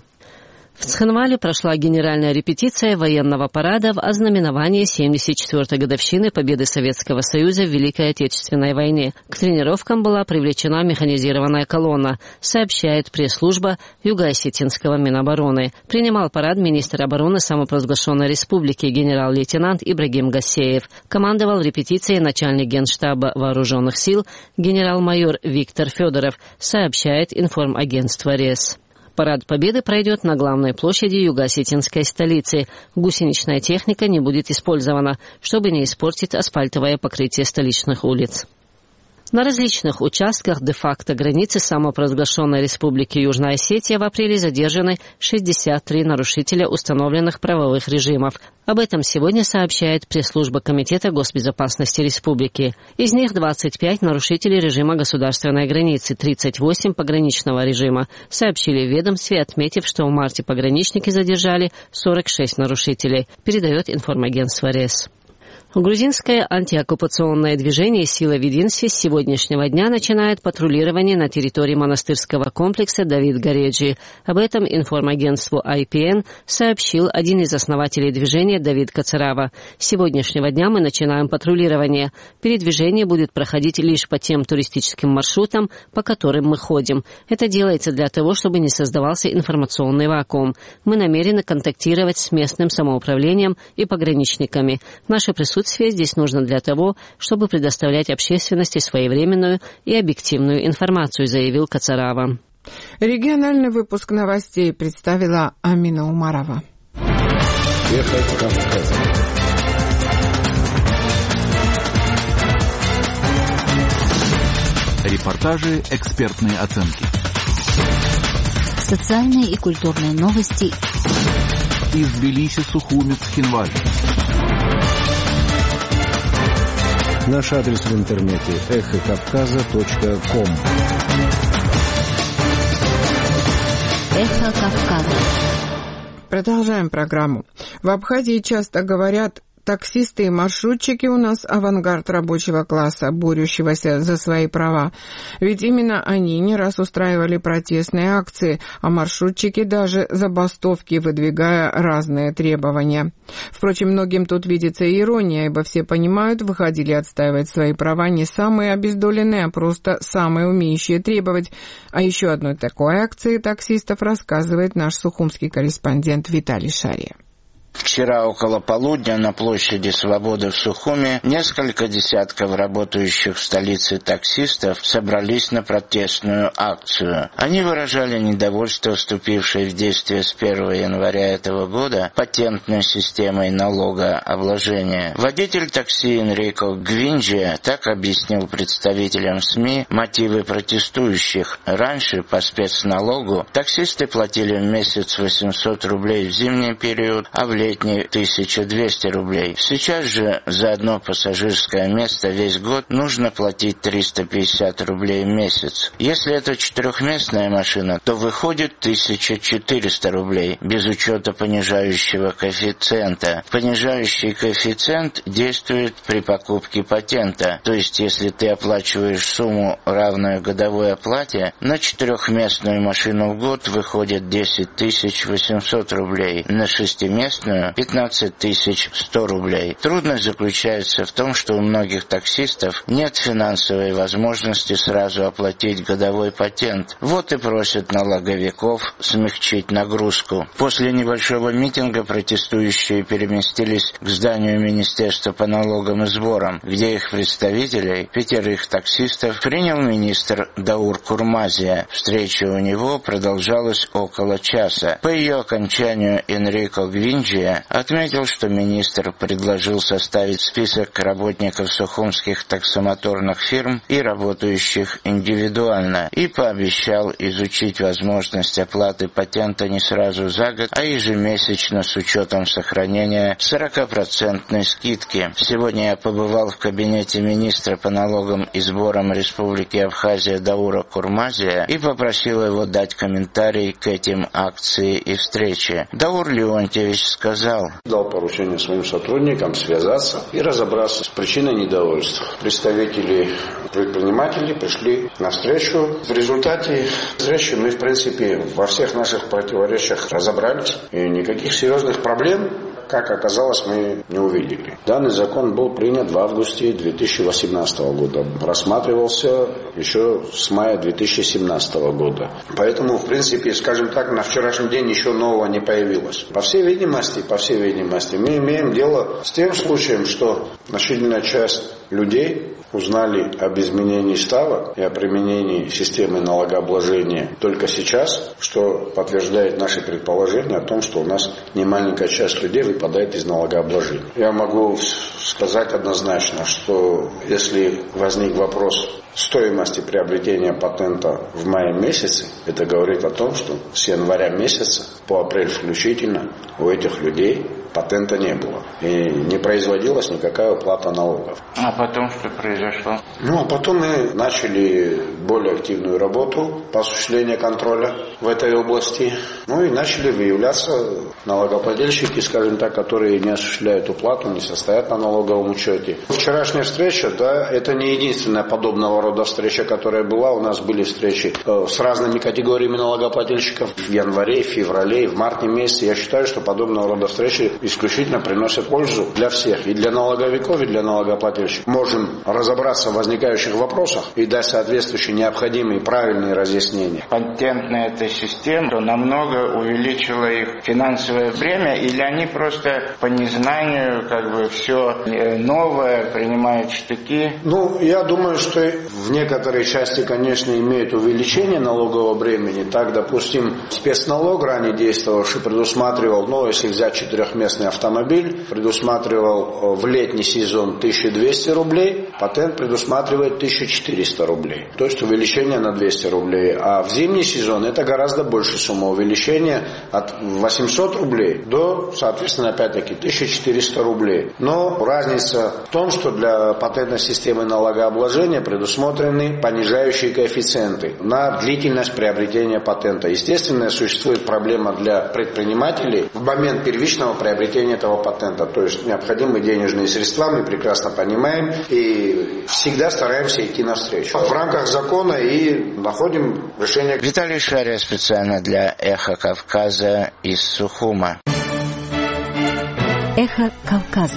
В Цхинвале прошла генеральная репетиция военного парада в ознаменовании 74-й годовщины победы Советского Союза в Великой Отечественной войне. К тренировкам была привлечена механизированная колонна, сообщает пресс-служба Юго-Осетинского Минобороны. Принимал парад министр обороны самопровозглашенной республики генерал-лейтенант Ибрагим Гассеев. Командовал репетицией начальник Генштаба Вооруженных сил генерал-майор Виктор Федоров, сообщает информагентство РЕС. Парад Победы пройдет на главной площади юго-осетинской столицы. Гусеничная техника не будет использована, чтобы не испортить асфальтовое покрытие столичных улиц. На различных участках де-факто границы самопровозглашенной республики Южная Осетия в апреле задержаны 63 нарушителя установленных правовых режимов. Об этом сегодня сообщает пресс-служба Комитета госбезопасности республики. Из них 25 нарушителей режима государственной границы, 38 пограничного режима, сообщили в ведомстве, отметив, что в марте пограничники задержали 46 нарушителей, передает информагентство РЕС. Грузинское антиоккупационное движение «Сила в единстве» с сегодняшнего дня начинает патрулирование на территории монастырского комплекса Давид Гореджи. Об этом информагентству IPN сообщил один из основателей движения Давид Кацарава. С сегодняшнего дня мы начинаем патрулирование. Передвижение будет проходить лишь по тем туристическим маршрутам, по которым мы ходим. Это делается для того, чтобы не создавался информационный вакуум. Мы намерены контактировать с местным самоуправлением и пограничниками. Наше присутствие здесь нужно для того, чтобы предоставлять общественности своевременную и объективную информацию, заявил Кацарава. Региональный выпуск новостей представила Амина Умарова. Эхо Кавказа. Репортажи, экспертные оценки. Социальные и культурные новости. Из Тбилиси, Сухуми, Тхинвале. Наш адрес в интернете эхокавказа.ком. Эхо Кавказа. Продолжаем программу. В Абхазии часто говорят: таксисты и маршрутчики у нас авангард рабочего класса, борющегося за свои права. Ведь именно они не раз устраивали протестные акции, а маршрутчики даже забастовки, выдвигая разные требования. Впрочем, многим тут видится ирония, ибо все понимают, выходили отстаивать свои права не самые обездоленные, а просто самые умеющие требовать. О еще одной такой акции таксистов рассказывает наш сухумский корреспондент Виталий Шария. Вчера около полудня на площади Свободы в Сухуми несколько десятков работающих в столице таксистов собрались на протестную акцию. Они выражали недовольство вступившей в действие с 1 января этого года патентной системой налогообложения. Водитель такси Энрико Гвинджи так объяснил представителям СМИ мотивы протестующих. Раньше по спецналогу таксисты платили в месяц 800 рублей в зимний период, а в летний 1200 рублей. Сейчас же за одно пассажирское место весь год нужно платить 350 рублей в месяц. Если это четырехместная машина, то выходит 1400 рублей, без учета понижающего коэффициента. Понижающий коэффициент действует при покупке патента, то есть если ты оплачиваешь сумму, равную годовой оплате, на четырехместную машину в год выходит 10 800 рублей, на шестиместную 15 100 рублей. Трудность заключается в том, что у многих таксистов нет финансовой возможности сразу оплатить годовой патент. Вот и просят налоговиков смягчить нагрузку. После небольшого митинга протестующие переместились к зданию Министерства по налогам и сборам, где их представителей, 5 таксистов, принял министр Даур Курмазия. Встреча у него продолжалась около часа. По ее окончанию Энрико Гвинджия отметил, что министр предложил составить список работников сухумских таксомоторных фирм и работающих индивидуально, и пообещал изучить возможность оплаты патента не сразу за год, а ежемесячно с учетом сохранения 40% скидки. Сегодня я побывал в кабинете министра по налогам и сборам Республики Абхазия Даура Курмазия и попросил его дать комментарий к этим акции и встрече. Даур Леонтьевич сказал: дал поручение своим сотрудникам связаться и разобраться с причиной недовольства. Представители предпринимателей пришли на встречу. В результате встречи мы, в принципе, во всех наших противоречиях разобрались. И никаких серьезных проблем, как оказалось, мы не увидели. Данный закон был принят в августе 2018 года. Рассматривался еще с мая 2017 года. Поэтому, в принципе, скажем так, на вчерашний день ничего нового не появилось. По всей видимости, мы имеем дело с тем случаем, что значительная часть людей узнали об изменении ставок и о применении системы налогообложения только сейчас, что подтверждает наши предположения о том, что у нас немаленькая часть людей выпадает из налогообложения. Я могу сказать однозначно, что если возник вопрос стоимости приобретения патента в мае месяце, это говорит о том, что с января месяца по апрель включительно у этих людей патента не было. И не производилась никакая уплата налогов. А потом что произошло? А потом мы начали более активную работу по осуществлению контроля в этой области. И начали выявляться налогоплательщики, скажем так, которые не осуществляют уплату, не состоят на налоговом учете. Вчерашняя встреча, это не единственная подобного рода встреча, которая была. У нас были встречи с разными категориями налогоплательщиков в январе, в феврале, в марте месяце. Я считаю, что подобного рода встречи исключительно приносят пользу для всех, и для налоговиков, и для налогоплательщиков. Можем разобраться в возникающих вопросах и дать соответствующие необходимые правильные разъяснения. Патентная эта система намного увеличила их финансовое бремя, или они просто по незнанию все новое принимают штыки? Я думаю, что в некоторой части, конечно, имеют увеличение налогового бремени. Так, допустим, спецналог, ранее действовавший, предусматривал, если взять четырехместный автомобиль, предусматривал в летний сезон 1200 рублей, патент предусматривает 1400 рублей. То есть увеличение на 200 рублей. А в зимний сезон это гораздо больше сумма увеличения, от 800 рублей до, соответственно, опять-таки 1400 рублей. Но разница в том, что для патентной системы налогообложения предусмотрены понижающие коэффициенты на длительность приобретения патента. Естественно, существует проблема для предпринимателей в момент первичного приобретения этого патента. То есть необходимы денежные средства, мы прекрасно понимаем и всегда стараемся идти навстречу в рамках закона и находим решение. Виталий Шария специально для «Эхо Кавказа» из Сухума. «Эхо Кавказа».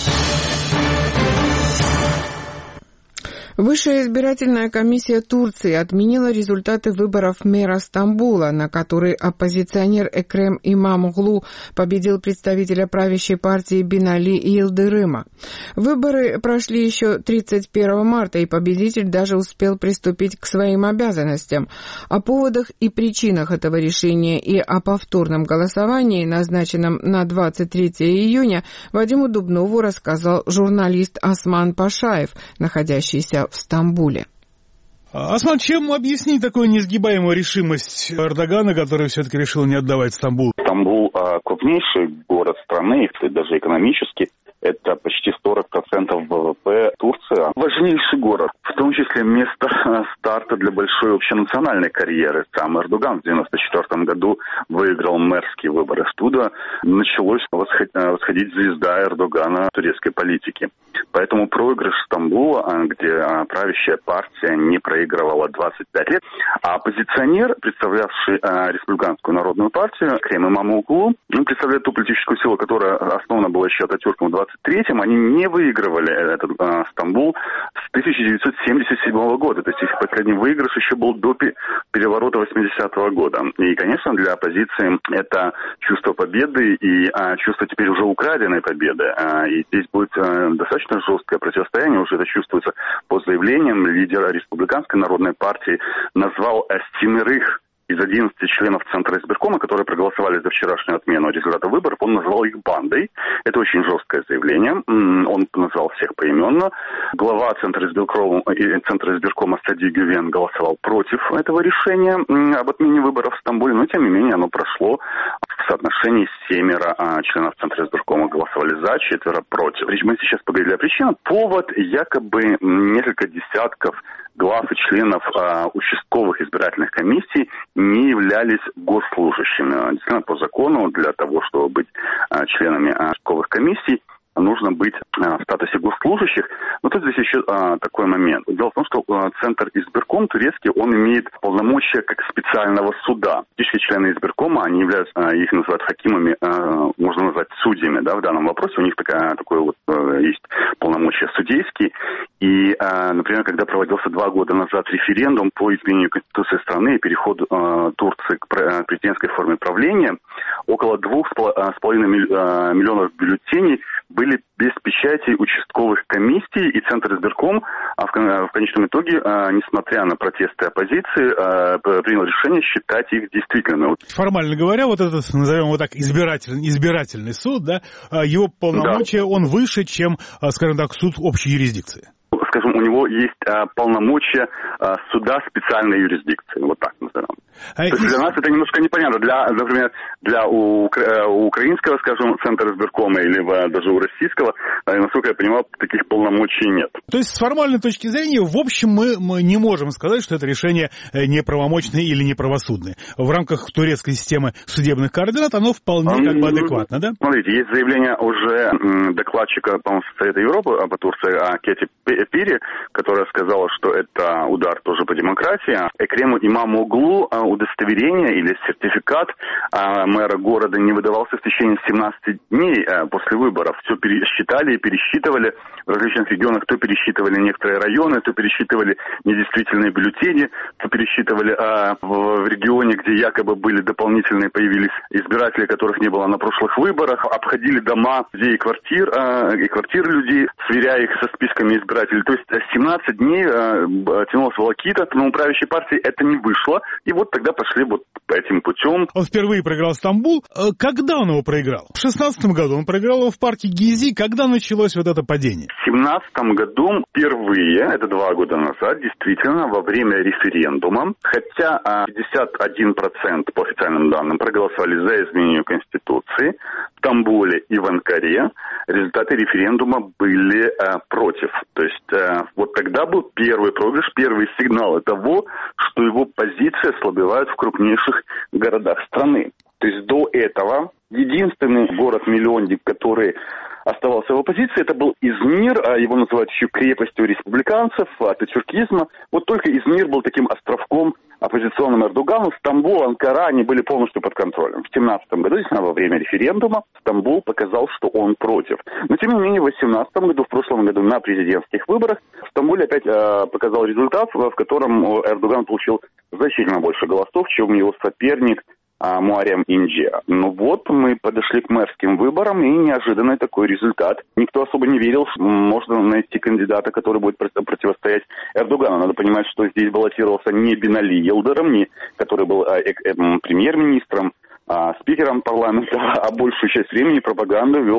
Высшая избирательная комиссия Турции отменила результаты выборов мэра Стамбула, на которой оппозиционер Экрем Имамоглу победил представителя правящей партии Бинали Йылдырыма. Выборы прошли еще 31 марта, и победитель даже успел приступить к своим обязанностям. О поводах и причинах этого решения и о повторном голосовании, назначенном на 23 июня, Вадиму Дубнову рассказал журналист Осман Пашаев, находящийся в Стамбуле. Осман, чем объяснить такую несгибаемую решимость Эрдогана, который все-таки решил не отдавать Стамбул? Стамбул крупнейший город страны, даже экономически. Это почти 40% ВВП Турции. Важнейший город, в том числе место старта для большой общенациональной карьеры. Сам Эрдоган в 1994 году выиграл мэрские выборы. Оттуда началась восходить звезда Эрдогана в турецкой политике. Поэтому проигрыш Стамбула, где правящая партия не проигрывала 25 лет, а оппозиционер, представлявший Республиканскую народную партию, Экрем Имамоглу, представляет ту политическую силу, которая основана была еще Ататюрком в 23-м, они не выигрывали этот Стамбул с 1977 года. То есть их последний выигрыш еще был до переворота 80-го года. И, конечно, для оппозиции это чувство победы и чувство теперь уже украденной победы. И здесь будет достаточно жесткое противостояние, уже это чувствуется по заявлениям. Лидер Республиканской народной партии назвал 7 из 11 членов Центра избиркома, которые проголосовали за вчерашнюю отмену результата выборов, он назвал их бандой. Это очень жесткое заявление. Он назвал всех поименно. Глава Центра избиркома Сади Гювен голосовал против этого решения об отмене выборов в Стамбуле, но тем не менее оно прошло в соотношении 7 членов Центра избиркома голосовали за, 4 против. Мы сейчас поговорили о причинах. Повод якобы несколько десятков глав и членов участковых избирательных комиссий не являлись госслужащими. Действительно, по закону, для того, чтобы быть членами участковых комиссий, нужно быть в статусе госслужащих. Но тут здесь еще такой момент. Дело в том, что Центр избирком турецкий, он имеет полномочия как специального суда. Фактически члены избиркома, они являются, их называют хакимами, можно назвать судьями, да, в данном вопросе. У них такое вот есть полномочия судейские. И, например, когда проводился 2 года назад референдум по изменению Конституции страны и переходу Турции к президентской форме правления, около 2,5 миллионов бюллетеней были без печати участковых комиссий, и Центр избирком в конечном итоге, несмотря на протесты оппозиции, принял решение считать их действительными. Формально говоря, вот этот, назовем его так, избирательный суд, да, его полномочия, он выше, чем, скажем так, суд общей юрисдикции. Скажем, у него есть полномочия суда специальной юрисдикции, вот так назовем. То есть для нас это немножко непонятно. Например, для украинского, скажем, Центра избиркома или даже у российского, насколько я понимаю, таких полномочий нет. То есть с формальной точки зрения, в общем, мы не можем сказать, что это решение неправомочное или неправосудное. В рамках турецкой системы судебных координат оно вполне как бы адекватно, да? Смотрите, есть заявление уже докладчика, по-моему, Совета Европы об Турции, Кети Пири, которая сказала, что это удар тоже по демократии. Экрему Имамоглу удостоверение или сертификат мэра города не выдавался в течение 17 дней после выборов. Все пересчитали и пересчитывали. В различных регионах то пересчитывали некоторые районы, то пересчитывали недействительные бюллетени, то пересчитывали в регионе, где якобы были дополнительные, появились избиратели, которых не было на прошлых выборах, обходили дома людей и квартиры людей, сверяя их со списками избирателей. То есть 17 дней тянулась волокита, но у правящей партии это не вышло. И вот тогда пошли вот этим путем. Он впервые проиграл Стамбул. Когда он его проиграл? В 16 году он проиграл его в парке Гези. Когда началось вот это падение? В 17 году впервые, это 2 года назад, действительно, во время референдума, хотя 51% по официальным данным проголосовали за изменение Конституции, в Стамбуле и в Анкаре результаты референдума были против. То есть вот тогда был первый проигрыш, первый сигнал того, что его позиция ослабевает в крупнейших городах страны. То есть до этого единственный город-миллионник, который оставался в оппозиции, это был Измир, его называют еще крепостью республиканцев, ататюркизма. Вот только Измир был таким островком оппозиционным Эрдогану. Стамбул, Анкара, они были полностью под контролем. В 2017 году, действительно, во время референдума, Стамбул показал, что он против. Но, тем не менее, в 2018 году, в прошлом году на президентских выборах, Стамбул опять показал результат, в котором Эрдоган получил значительно больше голосов, чем его соперник Муарем Инджи. Ну вот, мы подошли к мэрским выборам, и неожиданный такой результат. Никто особо не верил, что можно найти кандидата, который будет противостоять Эрдогану. Надо понимать, что здесь баллотировался не Бинали Йылдырым, который был премьер-министром, спикером парламента, а большую часть времени пропаганду вел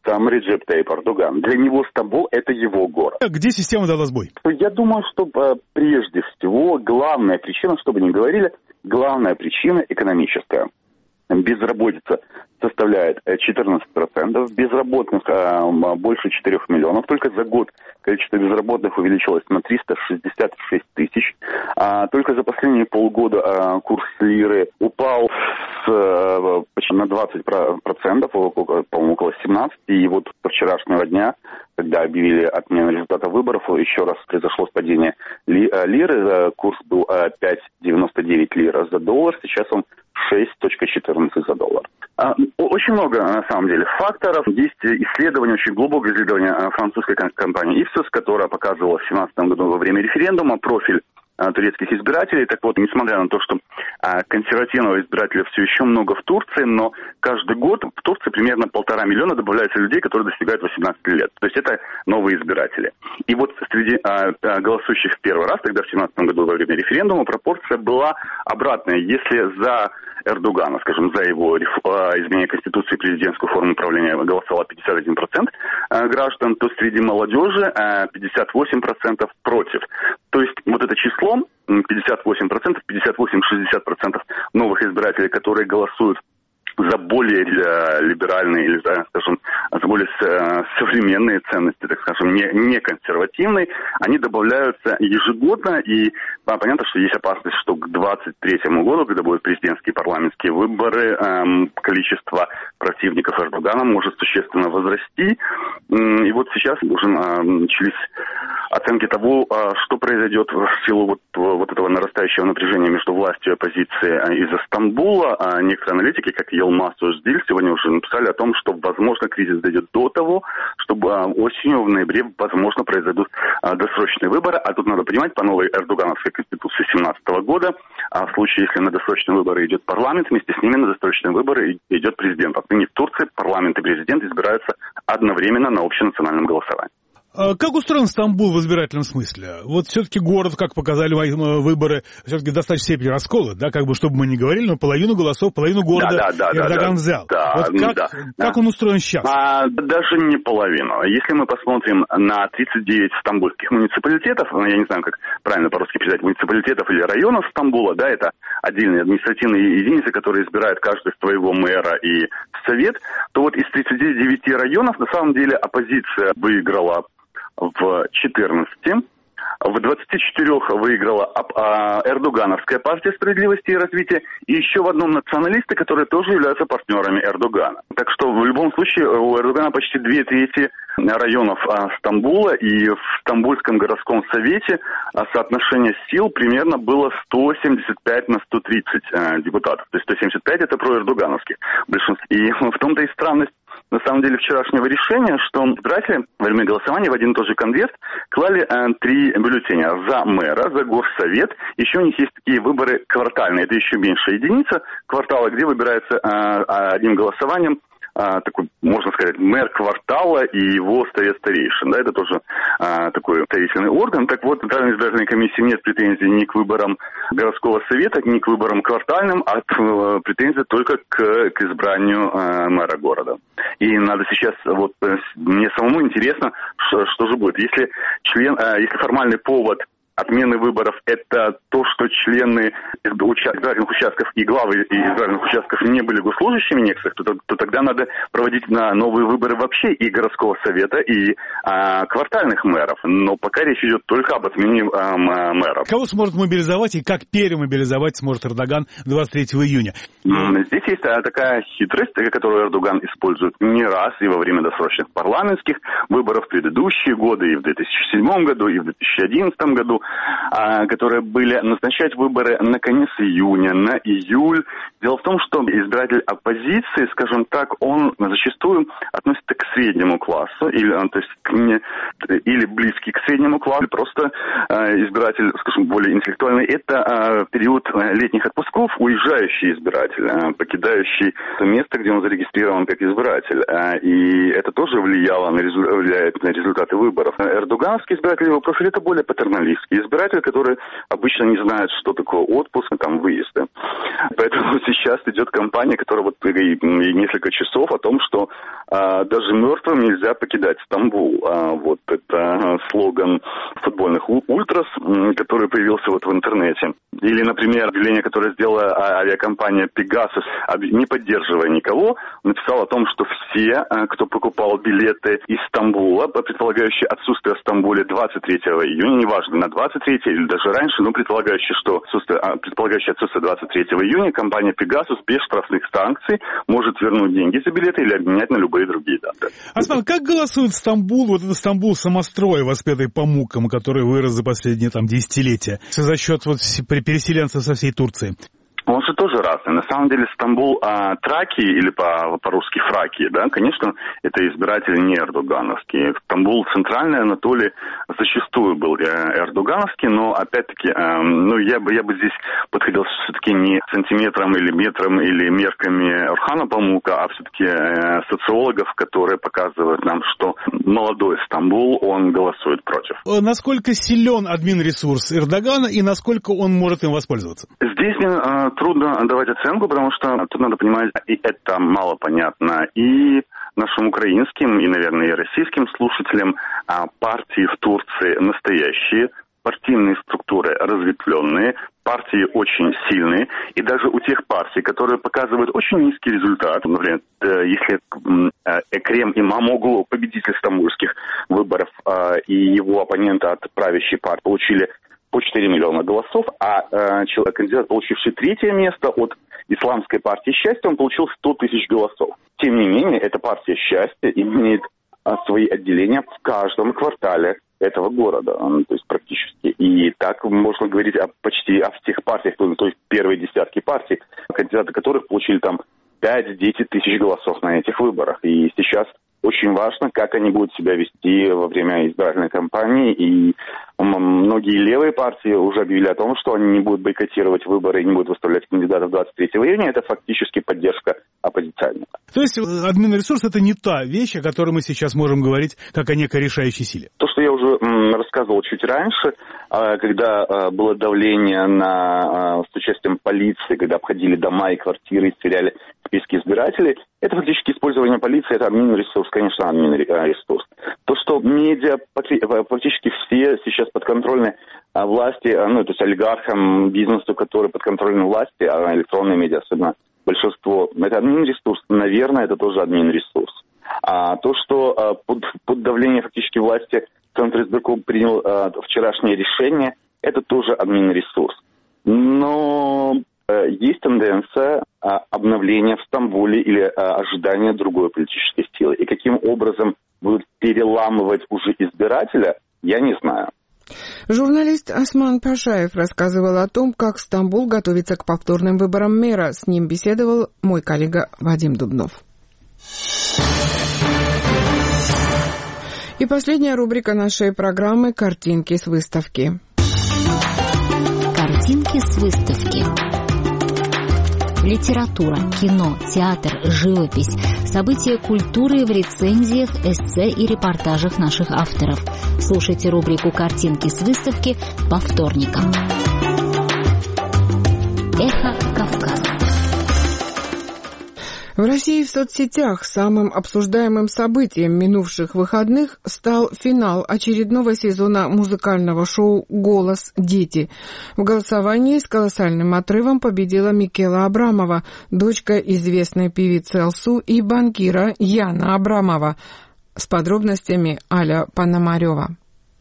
сам Реджеп Тайип Эрдоган. Для него Стамбул – это его город. Где система дала сбой? Я думаю, что прежде всего главная причина, что бы ни говорили, главная причина экономическая. Безработица составляет 14%, безработных больше 4 миллионов. Только за год количество безработных увеличилось на 366 тысяч. Только за последние полгода курс лиры упал почти на 20%, по-моему, около 17%. И вот со вчерашнего дня, когда объявили отмену результатов выборов, еще раз произошло падение лиры. Курс был 5,99 лир за доллар, сейчас он 6,14 за доллар. Очень много, на самом деле, факторов. Есть исследование, очень глубокое исследование французской компании Ipsos, которая показывала в 2017 году во время референдума профиль турецких избирателей. Так вот, несмотря на то, что консервативного избирателя все еще много в Турции, но каждый год в Турции примерно 1,5 миллиона добавляется людей, которые достигают 18 лет. То есть это новые избиратели. И вот среди голосующих в первый раз, тогда в 2017 году во время референдума, пропорция была обратная. Если за Эрдогана, скажем, за его изменение Конституции и президентскую форму управления голосовало 51% граждан, то среди молодежи 58% против. То есть вот это число 58%, 58-60% новых избирателей, которые голосуют за более либеральные или, скажем, за более современные ценности, так скажем, не консервативные, они добавляются ежегодно, и понятно, что есть опасность, что к 2023 году, когда будут президентские и парламентские выборы, количество противников Эрдогана может существенно возрасти. И вот сейчас уже начались оценки того, что произойдет в силу вот этого нарастающего напряжения между властью и оппозицией из-за Стамбула. Некоторые аналитики, как Елмаз Оздиль, сегодня уже написали о том, что, возможно, кризис дойдет до того, чтобы осенью, в ноябре, возможно, произойдут досрочные выборы. А тут надо понимать, по новой эрдогановской конституции 2017 года, в случае, если на досрочные выборы идет парламент, вместе с ними на досрочные выборы идет президент. Отныне в Турции парламент и президент избираются одновременно на общенациональном голосовании. Как устроен Стамбул в избирательном смысле? Вот все-таки город, как показали выборы, все-таки в достаточной степени раскола, да, как бы, чтобы мы ни говорили, но половину голосов, половину города Эрдоган взял. Как он устроен сейчас? Даже не половину. Если мы посмотрим на 39 стамбульских муниципалитетов, я не знаю, как правильно по-русски передать, муниципалитетов или районов Стамбула, да, это отдельные административные единицы, которые избирают каждый своего мэра и совет, то вот из 39 районов, на самом деле, оппозиция выиграла в 14, в 24 выиграла Эрдогановская партия справедливости и развития, и еще в одном националисты, которые тоже являются партнерами Эрдогана. Так что в любом случае у Эрдогана почти 2/3 районов Стамбула, и в Стамбульском городском совете соотношение сил примерно было 175 на 130 депутатов. То есть 175 это проэрдогановских большинство. И в том-то и странность на самом деле вчерашнего решения, что избиратели во время голосования в один и тот же конверт клали 3 бюллетеня за мэра, за горсовет. Еще у них есть такие выборы квартальные, это еще меньшая единица квартала, где выбирается одним голосованием такой, можно сказать, мэр квартала и его совет старейшин. Да, это тоже такой представительный орган. Так вот, Центральной избирательной комиссии нет претензий ни к выборам городского совета, ни к выборам квартальным, а претензий только к избранию мэра города. И надо сейчас, вот мне самому интересно, что же будет. Если формальный повод отмены выборов – это то, что члены избирательных участков и главы избирательных участков не были госслужащими некоторых, то тогда надо проводить на новые выборы вообще и городского совета, и квартальных мэров. Но пока речь идет только об отмене мэров. Кого сможет мобилизовать и как перемобилизовать сможет Эрдоган 23 июня? Здесь есть такая хитрость, которую Эрдоган использует не раз и во время досрочных парламентских выборов в предыдущие годы, и в 2007 году, и в 2011 году, которые были назначать выборы на конец июня, на июль. Дело в том, что избиратель оппозиции, скажем так, он зачастую относится к среднему классу, или близкий к среднему классу, просто избиратель, скажем, более интеллектуальный. Это период летних отпусков, уезжающий избиратель, покидающий то место, где он зарегистрирован как избиратель. И это тоже влияет на результаты выборов. Эрдогановский избиратель, его профиль, это более патерналистский избиратель, который обычно не знает, что такое отпуск, там, выезды. Поэтому сейчас идет кампания, которая вот и несколько часов о том, что даже мертвым нельзя покидать Стамбул. Вот это слоган футбольных ультрас, который появился вот в интернете. Или, например, объявление, которое сделала авиакомпания Pegasus, не поддерживая никого, написал о том, что все, кто покупал билеты из Стамбула, предполагающие отсутствие в Стамбуле 23 июня, неважно, на 23 или даже раньше, но предполагающие отсутствие 23 июня, компания Pegasus без штрафных санкций может вернуть деньги за билеты или обменять на любые другие даты. Осман, как голосует Стамбул, вот этот Стамбул самострой, воспетый по мукам, который вырос за последние десятилетия, за счет переселенцев со всей Турции? Он же тоже разный. На самом деле Стамбул Траки, или по-русски Фракии, да, конечно, это избиратели не эрдогановские. Стамбул Центральной Анатолии зачастую был эрдогановский, но опять-таки, я бы здесь подходил все-таки не сантиметром или метром или мерками Орхана Памука, а все-таки социологов, которые показывают нам, что молодой Стамбул, он голосует против. Насколько силен админресурс Эрдогана и насколько он может им воспользоваться? Здесь трудно давать оценку, потому что тут надо понимать, и это мало понятно и нашим украинским, и, наверное, и российским слушателям. Партии в Турции настоящие, партийные структуры разветвленные, партии очень сильные, и даже у тех партий, которые показывают очень низкий результат, например, если Экрем Имамоглу, победитель стамбульских выборов, и его оппоненты от правящей партии получили по 4 миллиона голосов, а кандидат, получивший третье место от Исламской партии счастья, он получил 100 тысяч голосов. Тем не менее, эта партия счастья имеет свои отделения в каждом квартале этого города, то есть практически. И так можно говорить почти о всех партиях, то есть первые десятки партий, кандидаты которых получили там 5-10 тысяч голосов на этих выборах. И сейчас очень важно, как они будут себя вести во время избирательной кампании. И многие левые партии уже объявили о том, что они не будут бойкотировать выборы и не будут выставлять кандидатов 23 июня. Это фактически поддержка оппозиционеров. То есть админресурс — это не та вещь, о которой мы сейчас можем говорить как о некой решающей силе? То, что я уже рассказывал чуть раньше, когда было давление с участием полиции, когда обходили дома и квартиры и сверяли списки избирателей, это фактически использование полиции, это админресурс, конечно, админресурс. То, что медиа практически все сейчас подконтрольны власти, то есть олигархам, бизнесу, которые подконтрольны власти, а электронные медиа особенно большинство, это админресурс, наверное, это тоже админресурс. А то, что под давлением фактически власти Центр избирком принял вчерашнее решение, это тоже админресурс. Но есть тенденция обновления в Стамбуле или ожидания другой политической силы. И каким образом будут переламывать уже избирателя, я не знаю. Журналист Осман Пашаев рассказывал о том, как Стамбул готовится к повторным выборам мэра. С ним беседовал мой коллега Вадим Дубнов. И последняя рубрика нашей программы «Картинки с выставки». Картинки с выставки. Литература, кино, театр, живопись, события культуры в рецензиях, эссе и репортажах наших авторов. Слушайте рубрику «Картинки с выставки» по вторникам. Эхо Кавказа. В России в соцсетях самым обсуждаемым событием минувших выходных стал финал очередного сезона музыкального шоу «Голос. Дети». В голосовании с колоссальным отрывом победила Микела Абрамова, дочка известной певицы Алсу и банкира Яна Абрамова. С подробностями Аля Пономарева.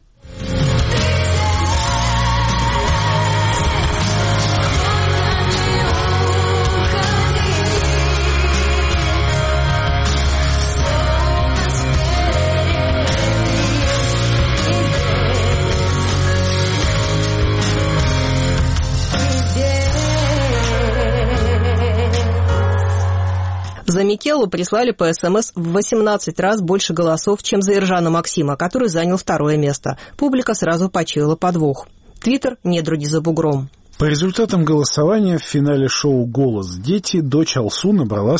За Микелу прислали по СМС в 18 раз больше голосов, чем за Иржана Максима, который занял второе место. Публика сразу почуяла подвох. Твиттер «Недруги за бугром». По результатам голосования в финале шоу «Голос дети» дочь Алсу набрала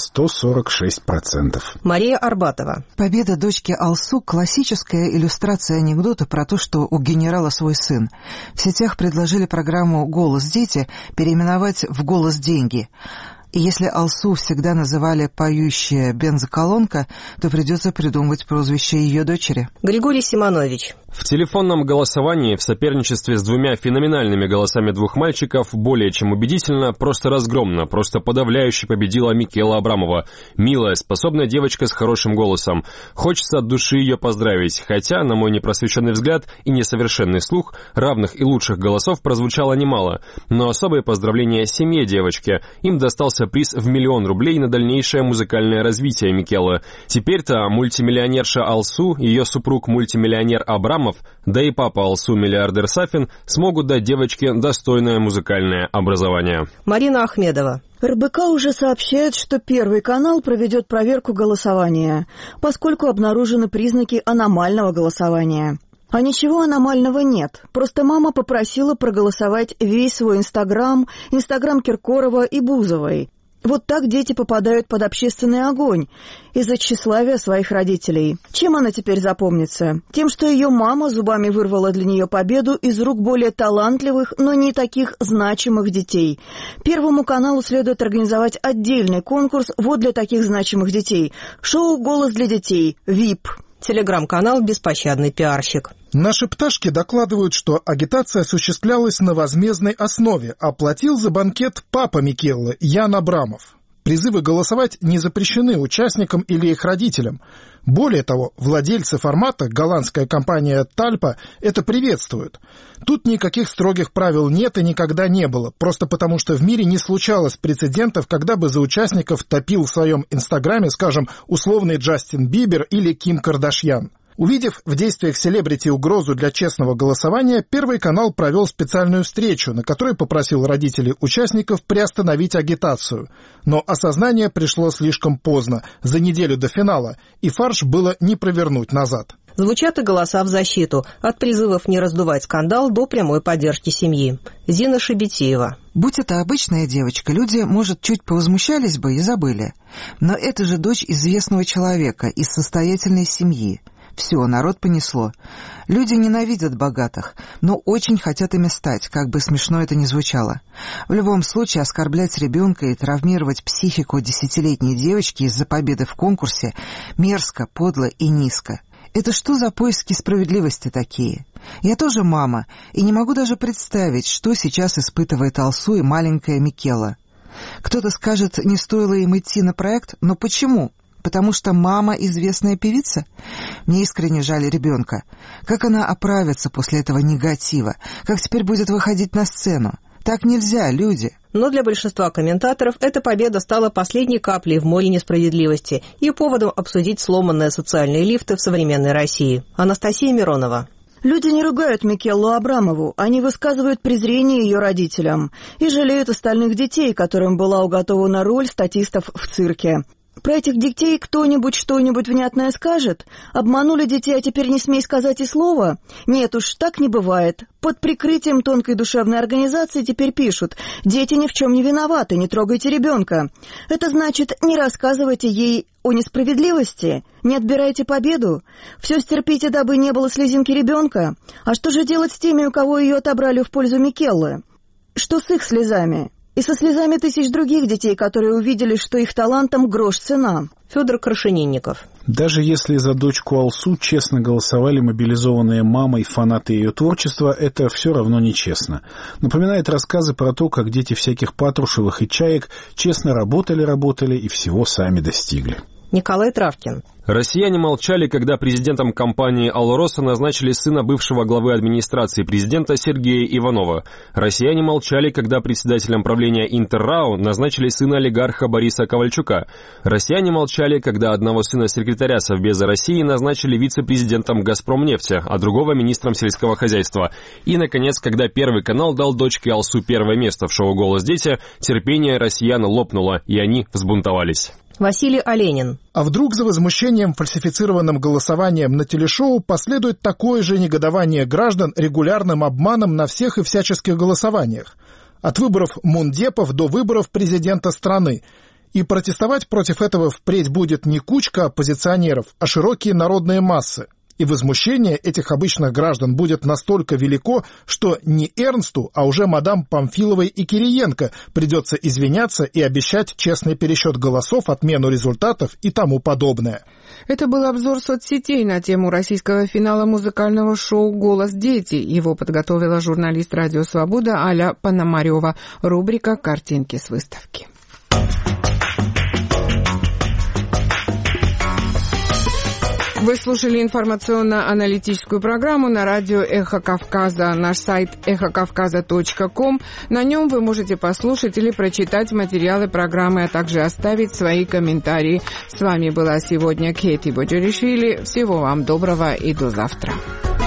146%. Мария Арбатова. Победа дочки Алсу – классическая иллюстрация анекдота про то, что у генерала свой сын. В сетях предложили программу «Голос дети» переименовать в «Голос деньги». И если Алсу всегда называли «поющая бензоколонка», то придется придумывать прозвище ее дочери. Григорий Симонович. В телефонном голосовании в соперничестве с двумя феноменальными голосами двух мальчиков более чем убедительно, просто разгромно, просто подавляюще победила Микела Абрамова. Милая, способная девочка с хорошим голосом. Хочется от души ее поздравить, хотя, на мой непросвещенный взгляд и несовершенный слух, равных и лучших голосов прозвучало немало. Но особое поздравление семье девочки. Им достался приз в 1 000 000 рублей на дальнейшее музыкальное развитие Микелы. Теперь-то мультимиллионерша Алсу, ее супруг мультимиллионер Абрамов, да и папа Алсу, миллиардер Сафин, смогут дать девочке достойное музыкальное образование. Марина Ахмедова. РБК уже сообщает, что Первый канал проведет проверку голосования, поскольку обнаружены признаки аномального голосования. А ничего аномального нет, просто мама попросила проголосовать весь свой Инстаграм Киркорова и Бузовой. Вот так дети попадают под общественный огонь из-за тщеславия своих родителей. Чем она теперь запомнится? Тем, что ее мама зубами вырвала для нее победу из рук более талантливых, но не таких значимых детей. Первому каналу следует организовать отдельный конкурс вот для таких значимых детей. Шоу «Голос для детей», ВИП. Телеграм-канал «Беспощадный пиарщик». Наши пташки докладывают, что агитация осуществлялась на возмездной основе, а платил за банкет папа Микеллы, Ян Абрамов. Призывы голосовать не запрещены участникам или их родителям. Более того, владельцы формата, голландская компания «Тальпа», это приветствуют. Тут никаких строгих правил нет и никогда не было, просто потому что в мире не случалось прецедентов, когда бы за участников топил в своем инстаграме, скажем, условный Джастин Бибер или Ким Кардашьян. Увидев в действиях селебрити угрозу для честного голосования, Первый канал провел специальную встречу, на которой попросил родителей участников приостановить агитацию. Но осознание пришло слишком поздно, за неделю до финала, и фарш было не провернуть назад. Звучат и голоса в защиту, от призывов не раздувать скандал до прямой поддержки семьи. Зина Шебетиева. Будь это обычная девочка, люди, может, чуть повозмущались бы и забыли. Но это же дочь известного человека из состоятельной семьи. Все, народ понесло. Люди ненавидят богатых, но очень хотят ими стать, как бы смешно это ни звучало. В любом случае, оскорблять ребенка и травмировать психику 10-летней девочки из-за победы в конкурсе мерзко, подло и низко. Это что за поиски справедливости такие? Я тоже мама, и не могу даже представить, что сейчас испытывает Алсу и маленькая Микела. Кто-то скажет, не стоило им идти на проект, но почему? Потому что мама известная певица? Мне искренне жаль ребенка. Как она оправится после этого негатива? Как теперь будет выходить на сцену? Так нельзя, люди. Но для большинства комментаторов эта победа стала последней каплей в море несправедливости и поводом обсудить сломанные социальные лифты в современной России. Анастасия Миронова. Люди не ругают Микеллу Абрамову, они высказывают презрение ее родителям и жалеют остальных детей, которым была уготована роль статистов в цирке. Про этих детей кто-нибудь что-нибудь внятное скажет? Обманули детей, а теперь не смей сказать и слова? Нет уж, так не бывает. Под прикрытием тонкой душевной организации теперь пишут: дети ни в чем не виноваты, не трогайте ребенка. Это значит, не рассказывайте ей о несправедливости, не отбирайте победу, все стерпите, дабы не было слезинки ребенка. А что же делать с теми, у кого ее отобрали в пользу Микеллы? Что с их слезами? И со слезами тысяч других детей, которые увидели, что их талантам грош цена. Федор Крашенинников. Даже если за дочку Алсу честно голосовали мобилизованные мамой фанаты ее творчества, это все равно нечестно. Напоминает рассказы про то, как дети всяких Патрушевых и Чаек честно работали и всего сами достигли. Николай Травкин. Россияне молчали, когда президентом компании «Алроса» назначили сына бывшего главы администрации президента Сергея Иванова. Россияне молчали, когда председателем правления «Интеррау» назначили сына олигарха Бориса Ковальчука. Россияне молчали, когда одного сына секретаря Совбеза России назначили вице-президентом «Газпромнефти», а другого министром сельского хозяйства. И, наконец, когда Первый канал дал дочке Алсу первое место в шоу «Голос дети», терпение россиян лопнуло, и они взбунтовались. Василий Оленин. А вдруг за возмущением фальсифицированным голосованием на телешоу последует такое же негодование граждан регулярным обманом на всех и всяческих голосованиях? от выборов мундепов до выборов президента страны. И протестовать против этого впредь будет не кучка оппозиционеров, а широкие народные массы. И возмущение этих обычных граждан будет настолько велико, что не Эрнсту, а уже мадам Памфиловой и Кириенко придется извиняться и обещать честный пересчет голосов, отмену результатов и тому подобное. Это был обзор соцсетей на тему российского финала музыкального шоу «Голос дети». Его подготовила журналист «Радио Свобода» Аля Пономарева. Рубрика «Картинки с выставки». Вы слушали информационно-аналитическую программу на радио «Эхо Кавказа». Наш сайт эхокавказа.ком. На нем вы можете послушать или прочитать материалы программы, а также оставить свои комментарии. С вами была сегодня Кейти Боджеришвили. Всего вам доброго и до завтра.